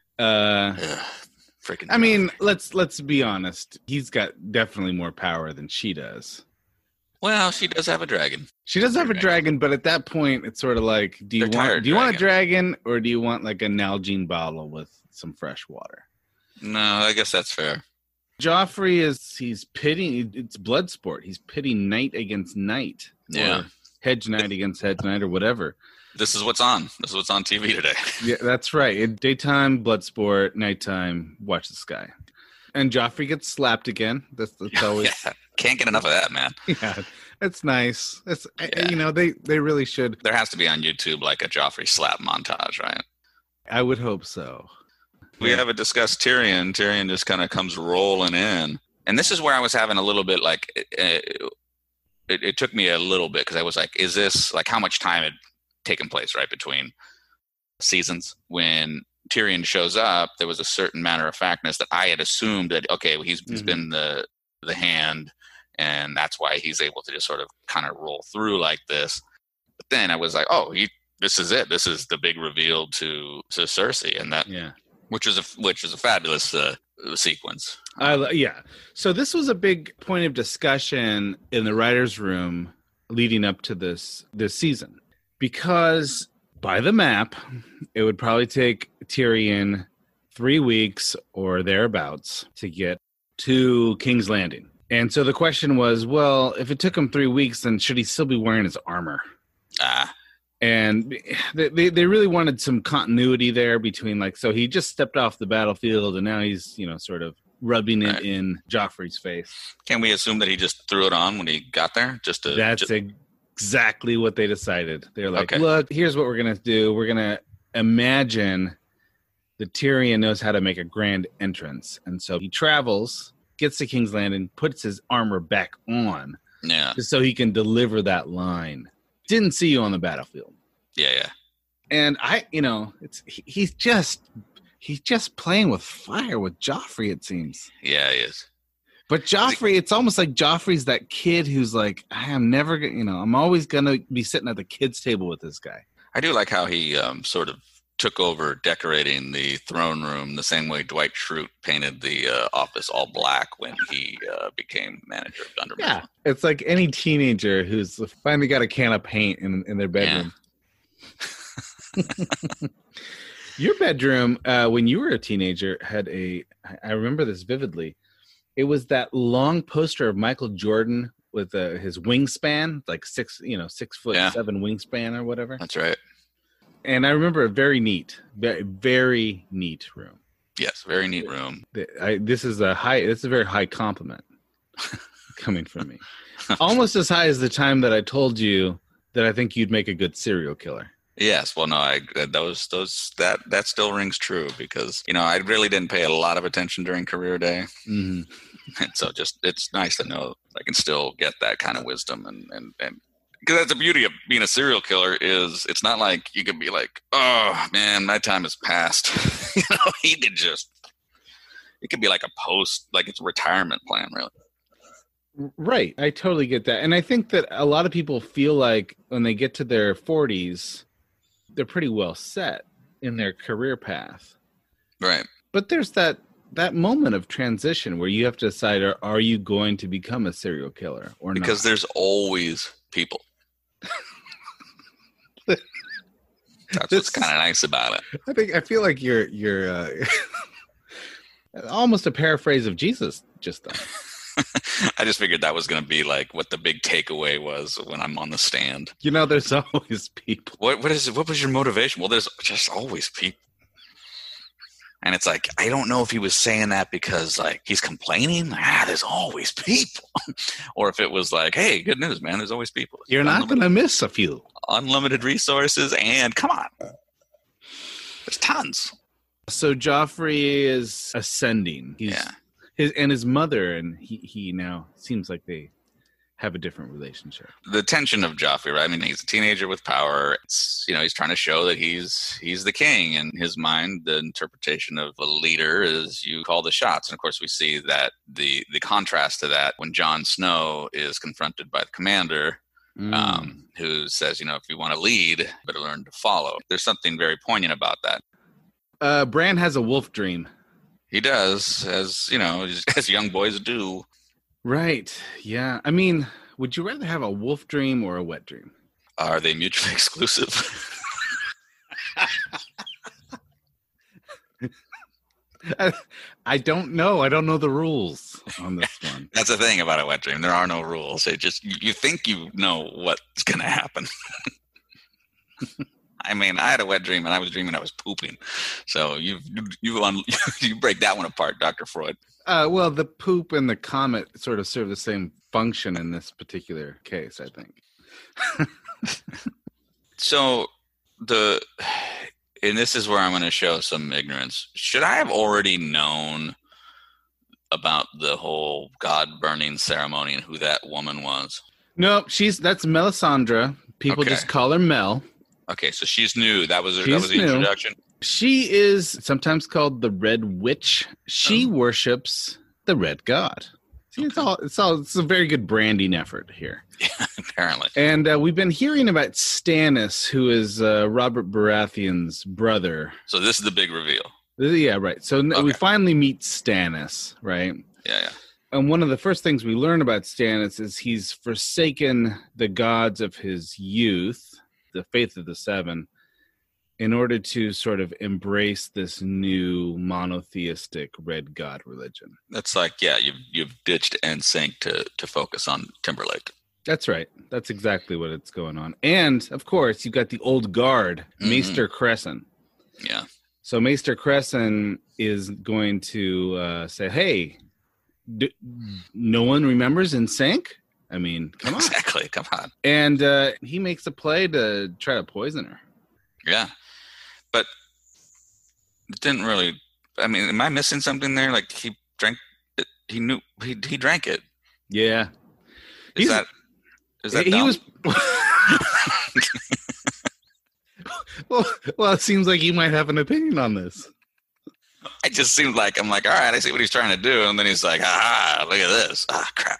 Uh, Ugh, freaking. I mean, let's let's be honest. He's got definitely more power than she does. Well, she does have a dragon. She does have a dragon, but at that point, it's sort of like, do you They're want tired do you want a dragon. dragon or do you want like a Nalgene bottle with some fresh water? No, I guess that's fair. Joffrey is he's pitting. It's blood sport. He's pitting knight against knight. Yeah. Or hedge knight against hedge knight or whatever. This is what's on. This is what's on T V today. Yeah, that's right. In daytime, blood sport. Nighttime, watch the sky. And Joffrey gets slapped again. That's, that's always Yeah. Can't get enough of that, man. yeah. It's nice. It's Yeah. you know they they really should. There has to be on YouTube like a Joffrey slap montage, right? I would hope so. We haven't discussed Tyrion. Tyrion just kind of comes rolling in. And this is where I was having a little bit like, it, it, it took me a little bit because I was like, is this, like how much time had taken place, right, between seasons? When Tyrion shows up, there was a certain matter of factness that I had assumed that, okay, well, he's, he's Mhm. been the the hand, and that's why he's able to just sort of kind of roll through like this. But then I was like, oh, he, this is it. This is the big reveal to, to Cersei, and that, Yeah. which was a which was a fabulous uh, sequence. I lo- yeah. So this was a big point of discussion in the writers' room leading up to this this season, because by the map, it would probably take Tyrion three weeks or thereabouts to get to King's Landing. And so the question was, well, if it took him three weeks, then should he still be wearing his armor? Ah, And they, they they really wanted some continuity there between, like, so he just stepped off the battlefield and now he's, you know, sort of rubbing it Right. in Joffrey's face. can we assume that he just threw it on when he got there? Just to That's just, exactly what they decided. They're like, Okay. look, here's what we're going to do. We're going to imagine that Tyrion knows how to make a grand entrance. And so he travels, gets to King's Landing, puts his armor back on yeah, just so he can deliver that line. Didn't see you on the battlefield. yeah, yeah. And I, you know, it's he, he's just he's just playing with fire with Joffrey, it seems. Yeah, he is. But Joffrey, it's almost like Joffrey's that kid who's like, I am never gonna, you know, I'm always gonna be sitting at the kids' table with this guy. I do like how he um, sort of took over decorating the throne room the same way Dwight Schrute painted the uh, office all black when he uh, became manager of Thunder Yeah, Mountain. it's like any teenager who's finally got a can of paint in in their bedroom. Your bedroom, uh, when you were a teenager, had a. I remember this vividly. It was that long poster of Michael Jordan with uh, his wingspan, like six, you know, six foot Yeah. seven wingspan or whatever. That's right. And I remember a very neat, very, very neat room. Yes, very neat room. The- I, this is a high. This is a very high compliment coming from me. Almost as high as the time that I told you that I think you'd make a good serial killer. Yes, well, no, I those those that that still rings true because you know I really didn't pay a lot of attention during career day, Mm-hmm. and so just it's nice to know I can still get that kind of wisdom and and and because that's the beauty of being a serial killer is it's not like you can be like, oh man, my time has passed. You know, you could just it could be like a post, like it's a retirement plan, really. Right. I totally get that. And I think that a lot of people feel like when they get to their forties, they're pretty well set in their career path. Right. But there's that that moment of transition where you have to decide, are, are you going to become a serial killer or Because not? there's always people. That's what's This- kind of nice about it. I think I feel like you're you're uh, almost a paraphrase of Jesus just then. I just figured that was going to be like what the big takeaway was when I'm on the stand. You know, there's always people. What what is what was your motivation? Well, there's just always people. And it's like, I don't know if he was saying that because like he's complaining. Ah, there's always people. Or if it was like, hey, good news, man. There's always people. You're not unlimited, going to miss a few. unlimited resources. And come on, there's tons. So Joffrey is ascending. He's, Yeah. His and his mother, and he, he now seems like they have a different relationship. The tension of Joffrey, right? I mean, he's a teenager with power. It's, you know, he's trying to show that he's he's the king. In his mind, the interpretation of a leader is you call the shots. And of course, we see that the the contrast to that when Jon Snow is confronted by the commander, mm. um, who says, you know, if you want to lead, you better learn to follow. There's something very poignant about that. Uh, Bran has a wolf dream. He does, as you know, as young boys do. Right. Yeah. I mean, would you rather have a wolf dream or a wet dream? Are they mutually exclusive? I, I don't know. I don't know the rules on this one. That's the thing about a wet dream. There are no rules. It just you think you know what's going to happen. I mean, I had a wet dream, and I was dreaming I was pooping. So you you you, you break that one apart, Doctor Freud. Uh, well, the poop and the comet sort of serve the same function in this particular case, I think. So the, and this is where I'm going to show some ignorance. Should I have already known about the whole God burning ceremony and who that woman was? No, she's that's Melisandre. People Okay. just call her Mel. Okay, so she's new. That was her, that She's was the new. introduction. She is sometimes called the Red Witch. She Oh. worships the Red God. See, it's all it's all it's a very good branding effort here. Apparently. And uh, we've been hearing about Stannis, who is uh, Robert Baratheon's brother. So this is the big reveal. Yeah, right. So n- we Okay. finally meet Stannis, right? Yeah, yeah. And one of the first things we learn about Stannis is he's forsaken the gods of his youth, the faith of the Seven, in order to sort of embrace this new monotheistic red god religion. That's like, yeah, you've you've ditched N Sync to to focus on Timberlake. That's right. That's exactly what it's going on. And, of course, you've got the old guard, Mhm. Maester Cresson. Yeah. So Maester Cresson is going to uh, say, hey, d- no one remembers N Sync? I mean, come on. Exactly. Come on. And uh, he makes a play to try to poison her. Yeah. But it didn't really, I mean, am I missing something there? Like he drank it, he knew, he he drank it. Yeah. Is He's- that, is that he dumb? was. well, well, it seems like you might have an opinion on this. It just seemed like, I'm like, all right, I see what he's trying to do. And then he's like, ah, look at this. Ah, crap.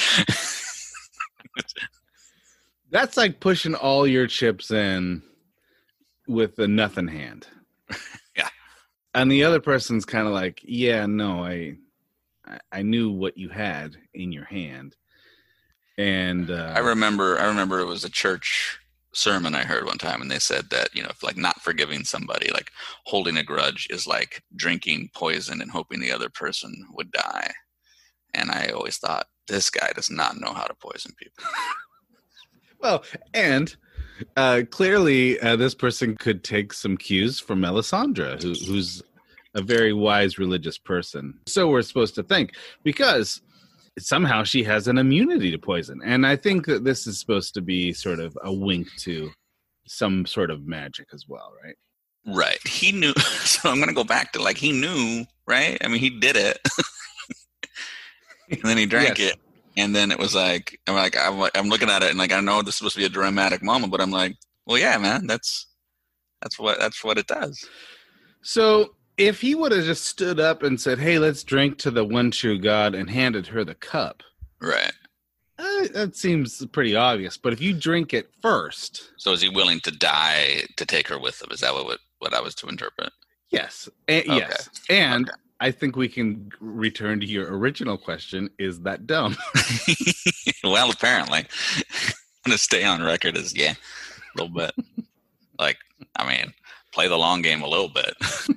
That's like pushing all your chips in with a nothing hand. Yeah. And the other person's kind of like, yeah, no, I, I, I knew what you had in your hand. And uh, I remember, I remember it was a church sermon I heard one time, and they said that, you know, if like not forgiving somebody, like holding a grudge is like drinking poison and hoping the other person would die. And I always thought, this guy does not know how to poison people. well, and uh, clearly uh, this person could take some cues from Melisandre, who, who's a very wise religious person. So we're supposed to think, because somehow she has an immunity to poison. And I think that this is supposed to be sort of a wink to some sort of magic as well, right? Right. He knew. So I'm going to go back to like, he knew, right? I mean, he did it. And then he drank Yes. it. And then it was like, I'm like, I'm, like, I'm looking at it and like, I know this is supposed to be a dramatic moment, but I'm like, well, yeah, man, that's, that's what, that's what it does. So if he would have just stood up and said, hey, let's drink to the one true God, and handed her the cup, Right. uh, that seems pretty obvious. But if you drink it first, So is he willing to die to take her with him? Is that what, what I was to interpret? yes. And, Okay. Yes. And Okay. I think we can return to your original question. Is that dumb? Well, apparently. I'm going to stay on record as, yeah, a little bit. Like, I mean, play the long game a little bit.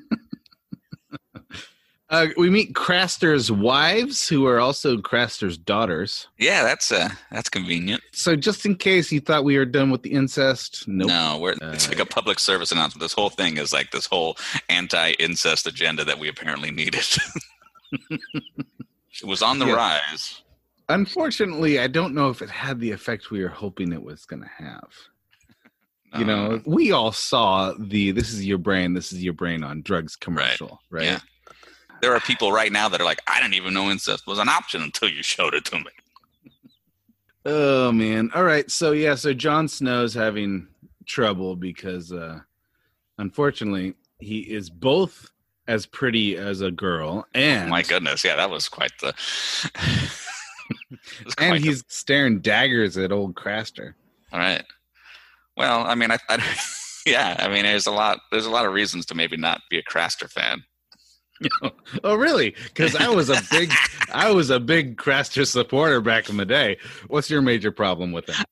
Uh, we meet Craster's wives, who are also Craster's daughters. Yeah, that's uh, that's convenient. So just in case you thought we were done with the incest, nope. No, we're, it's Uh, like a public service announcement. This whole thing is like this whole anti-incest agenda that we apparently needed. It was on the Yeah. rise. Unfortunately, I don't know if it had the effect we were hoping it was going to have. You Uh, know, we all saw the "This is your brain, this is your brain" on drugs commercial, right? Yeah. There are people right now that are like, I didn't even know incest was an option until you showed it to me. Oh man! All right, so yeah, so Jon Snow's having trouble because, uh, unfortunately, he is both as pretty as a girl, and Oh my goodness, yeah, that was quite the. was and quite he's staring daggers at old Craster. the, all right. Well, I mean, I, I yeah, I mean, there's a lot. There's a lot of reasons to maybe not be a Craster fan. Oh, really? Because I was a big, I was a big Craster supporter back in the day. What's your major problem with him?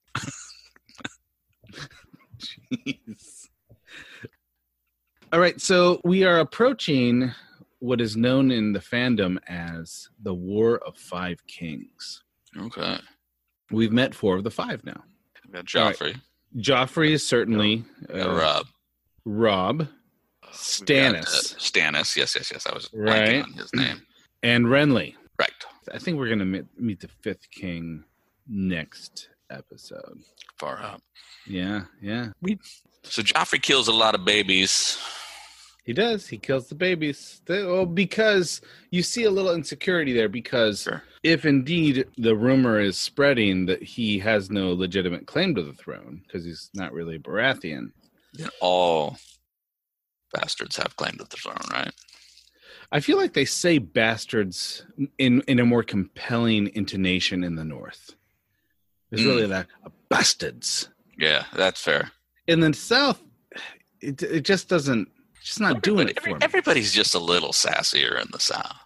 Jeez. All right, so we are approaching what is known in the fandom as the War of Five Kings. Okay. We've met four of the five now. We got Joffrey. Joffrey is certainly We got uh, Rob. Rob, We got, Stannis, uh, Stannis. Yes, yes, yes. I was Right. blanking on his name. and Renly. Right. I think we're going to meet, meet the fifth king next episode. Far up. Yeah, yeah. So Joffrey kills a lot of babies. He does. He kills the babies. They, well, because you see a little insecurity there, because Sure. if indeed the rumor is spreading that he has no legitimate claim to the throne, because he's not really a Baratheon. Then all bastards have claim to the throne, right? I feel like they say bastards in, in a more compelling intonation in the North. It's Mm. really like bastards. Yeah, that's fair. In the South, it, it just doesn't, just not doing it Every- for me. Everybody's just a little sassier in the South.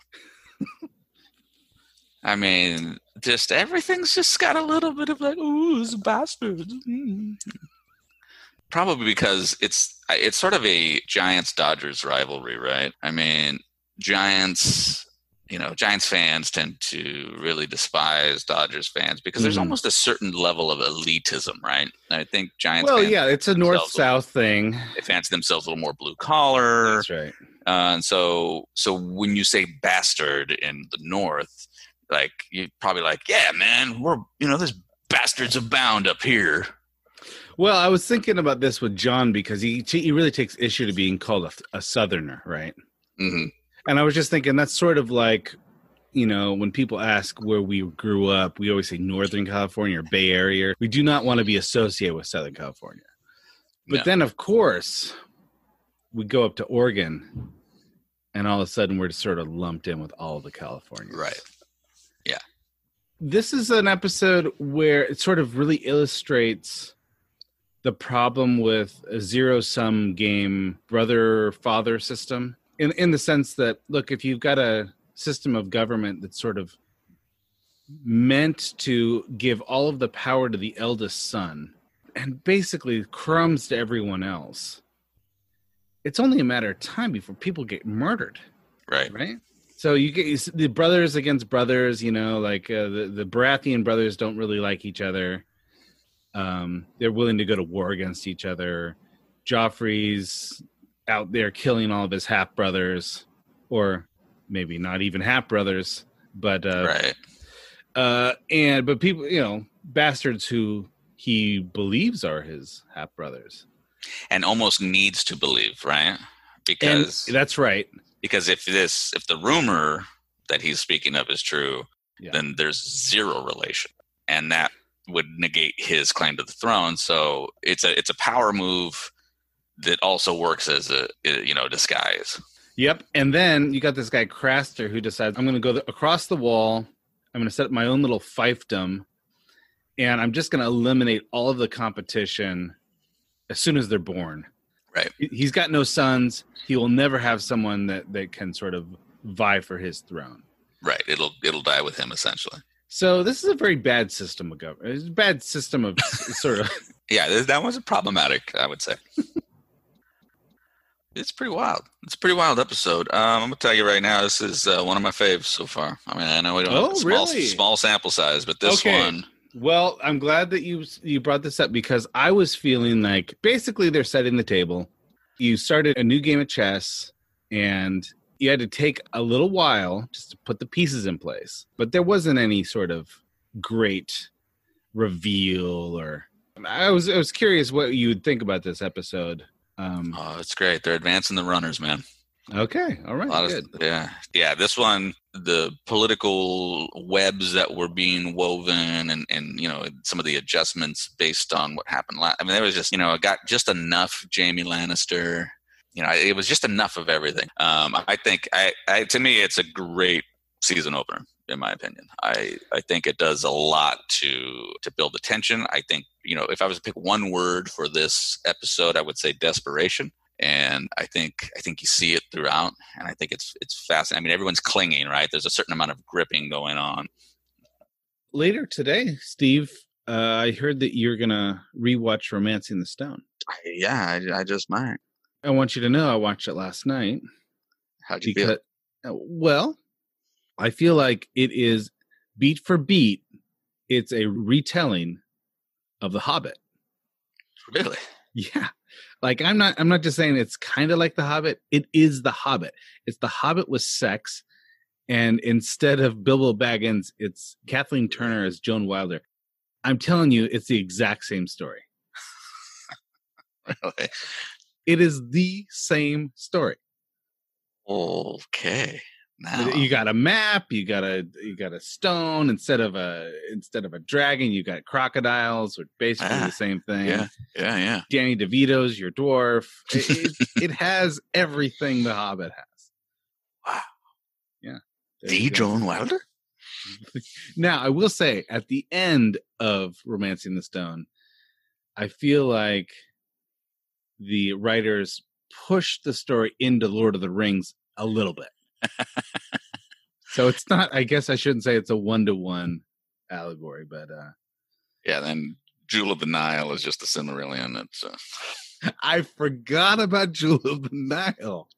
I mean, just everything's just got a little bit of like, ooh, it's bastards. Mm. Probably because it's it's sort of a Giants Dodgers rivalry, right? I mean, Giants, you know, Giants fans tend to really despise Dodgers fans because there's Mhm. almost a certain level of elitism, right? I think Giants Well, fans, yeah, it's a themselves North-South thing. they fancy themselves a little more blue collar. That's right. Uh, and so, so when you say bastard in the North, like you're probably like, yeah, man, we're you know, there's bastards abound up here. Well, I was thinking about this with John because he he really takes issue to being called a, a Southerner, right? hmm And I was just thinking that's sort of like, you know, when people ask where we grew up, we always say Northern California or Bay Area. We do not want to be associated with Southern California. But No. then, of course, we go up to Oregon, and all of a sudden we're sort of lumped in with all the Californians. Right. Yeah. This is an episode where it sort of really illustrates the problem with a zero-sum game brother-father system. In in the sense that, look, if you've got a system of government that's sort of meant to give all of the power to the eldest son and basically crumbs to everyone else, it's only a matter of time before people get murdered, Right. right? So you get you s- the brothers against brothers, you know, like uh, the, the Baratheon brothers don't really like each other. Um, they're willing to go to war against each other. Joffrey's out there killing all of his half brothers, or maybe not even half brothers, but uh, Right. uh, and but people, you know, bastards who he believes are his half brothers. And almost needs to believe, right? And Because that's right. because if this if the rumor that he's speaking of is true, Yeah. then there's zero relation, and that would negate his claim to the throne. So it's a it's a power move that also works as a you know disguise. Yep. And then you got this guy Craster who decides, I'm going to go th- across the wall. I'm going to set up my own little fiefdom, and I'm just going to eliminate all of the competition as soon as they're born. Right. He- He's got no sons. He will never have someone that, that can sort of vie for his throne. Right. It'll it'll die with him essentially. So this is a very bad system of government. It's a bad system of sort of. Yeah, th- that was problematic, I would say. It's pretty wild. It's a pretty wild episode. Um, I'm gonna tell you right now, this is uh, one of my faves so far. I mean, I know we don't Oh, have a small, really? small sample size, but this Okay. one, Well, I'm glad that you you brought this up because I was feeling like basically they're setting the table. You started a new game of chess and you had to take a little while just to put the pieces in place. But there wasn't any sort of great reveal or I was I was curious what you would think about this episode. Um, oh, it's great. They're advancing the runners, man. Okay, all right, A lot good. of, yeah, yeah. This one, the political webs that were being woven, and and you know some of the adjustments based on what happened last. I mean, there was just you know, it got just enough Jaime Lannister. You know, it was just enough of everything. Um, I think, I, I to me, it's a great season opener, in my opinion. I, I think it does a lot to to build the tension. I think, you know, if I was to pick one word for this episode, I would say desperation. And I think I think you see it throughout, and I think it's it's fascinating. I mean, everyone's clinging, right? There's a certain amount of gripping going on. Later today, Steve, uh, I heard that you're gonna rewatch *Romancing the Stone*. Yeah, I, I just might. I want you to know I watched it last night. How'd you because, feel? Well, I feel like it is beat for beat. It's a retelling of The Hobbit. Really? Yeah. Like, I'm not I'm not just saying it's kind of like The Hobbit. It is The Hobbit. It's The Hobbit with sex. And instead of Bilbo Baggins, it's Kathleen Turner as Joan Wilder. I'm telling you, it's the exact same story. Really? It is the same story. Okay. Now. You got a map, you got a you got a stone instead of a instead of a dragon, you got crocodiles, which basically ah, the same thing. Yeah, yeah, yeah. Danny DeVito's your dwarf. It, it, it has everything The Hobbit has. Wow. Yeah. The Joan Wilder? Now, I will say, at the end of *Romancing the Stone*, I feel like the writers pushed the story into *Lord of the Rings* a little bit. So it's not, I guess I shouldn't say it's a one-to-one allegory, but uh yeah, then Jewel of the Nile is just the Silmarillion. It's uh... I forgot about Jewel of the Nile.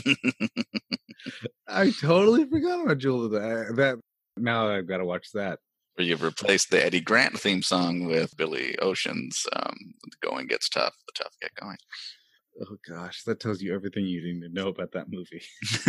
I totally forgot about Jewel of the Nile. That now I've got to watch that. Where you've replaced the Eddie Grant theme song with Billy Ocean's um, "The Going Gets Tough, the Tough Get Going." Oh gosh, that tells you everything you need to know about that movie.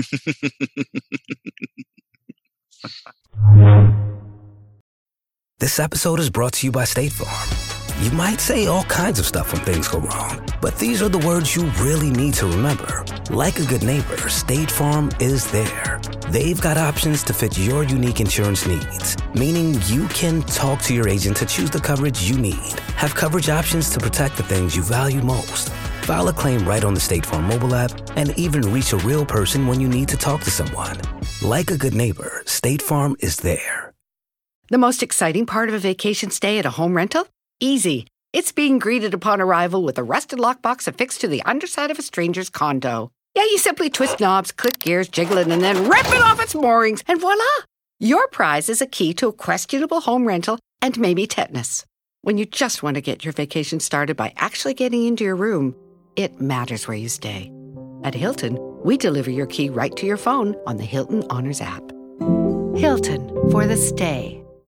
This episode is brought to you by State Farm. You might say all kinds of stuff when things go wrong, but these are the words you really need to remember. Like a good neighbor, State Farm is there. They've got options to fit your unique insurance needs, meaning you can talk to your agent to choose the coverage you need, have coverage options to protect the things you value most, file a claim right on the State Farm mobile app, and even reach a real person when you need to talk to someone. Like a good neighbor, State Farm is there. The most exciting part of a vacation stay at a home rental? Easy. It's being greeted upon arrival with a rusted lockbox affixed to the underside of a stranger's condo. Yeah, you simply twist knobs, click gears, jiggle it, and then rip it off its moorings, and voila! Your prize is a key to a questionable home rental and maybe tetanus. When you just want to get your vacation started by actually getting into your room, it matters where you stay. At Hilton, we deliver your key right to your phone on the Hilton Honors app. Hilton, for the stay.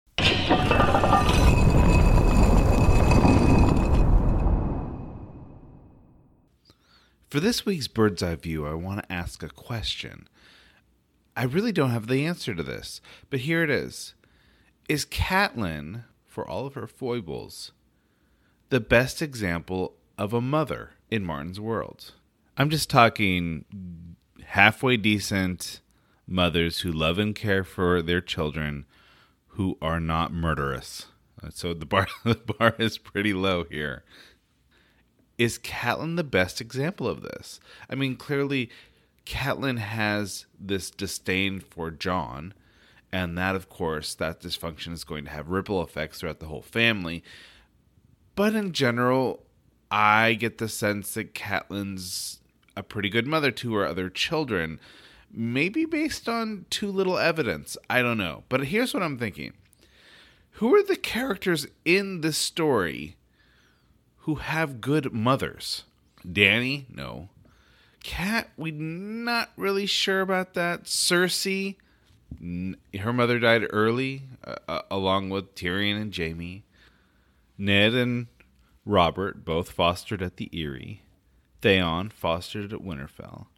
For this week's Bird's Eye View, I want to ask a question. I really don't have the answer to this, but here it is. Is Catelyn, for all of her foibles, the best example of a mother in Martin's world? I'm just talking halfway decent mothers who love and care for their children who are not murderous. So the bar, the bar is pretty low here. Is Catelyn the best example of this? I mean, clearly, Catelyn has this disdain for Jon, and that, of course, that dysfunction is going to have ripple effects throughout the whole family. But in general, I get the sense that Catelyn's a pretty good mother to her other children, maybe based on too little evidence. I don't know. But here's what I'm thinking. Who are the characters in this story who have good mothers? Dany? No. Cat? We're not really sure about that. Cersei? Her mother died early, uh, along with Tyrion and Jaime. Ned and Robert both fostered at the Eyrie. Theon fostered at Winterfell.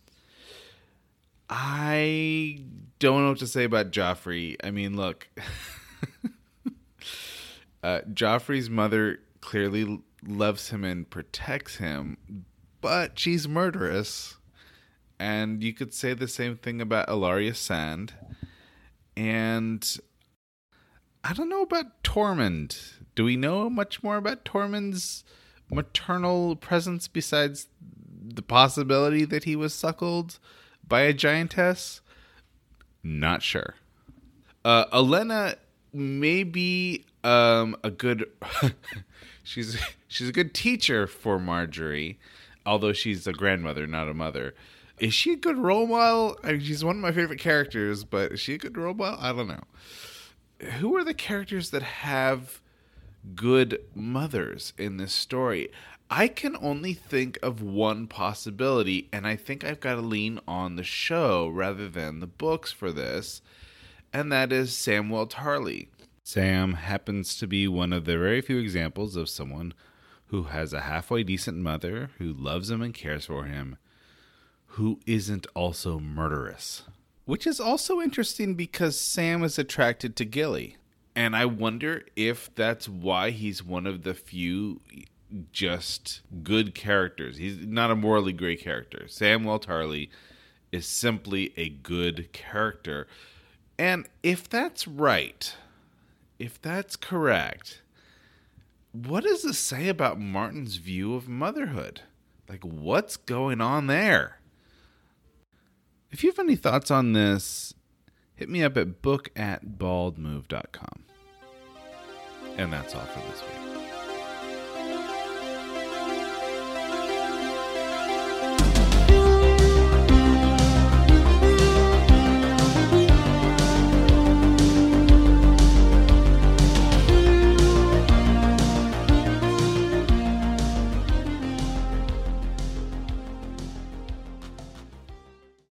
I don't know what to say about Joffrey. I mean, look. uh, Joffrey's mother clearly loves him and protects him, but she's murderous. And you could say the same thing about Ilaria Sand. And I don't know about Tormund. Do we know much more about Tormund's maternal presence besides the possibility that he was suckled by a giantess? Not sure. Uh, Olenna may be um, a good... she's she's a good teacher for Marjorie, although she's a grandmother, not a mother. Is she a good role model? I mean, she's one of my favorite characters, but is she a good role model? I don't know. Who are the characters that have good mothers in this story? I can only think of one possibility, and I think I've got to lean on the show rather than the books for this, and that is Samwell Tarly. Sam happens to be one of the very few examples of someone who has a halfway decent mother who loves him and cares for him, who isn't also murderous. Which is also interesting because Sam is attracted to Gilly. And I wonder if that's why he's one of the few just good characters. He's not a morally great character. Samwell Tarly is simply a good character. And if that's right, if that's correct, what does this say about Martin's view of motherhood? Like, what's going on there? If you have any thoughts on this, hit me up at book at bald move dot com. And that's all for this week.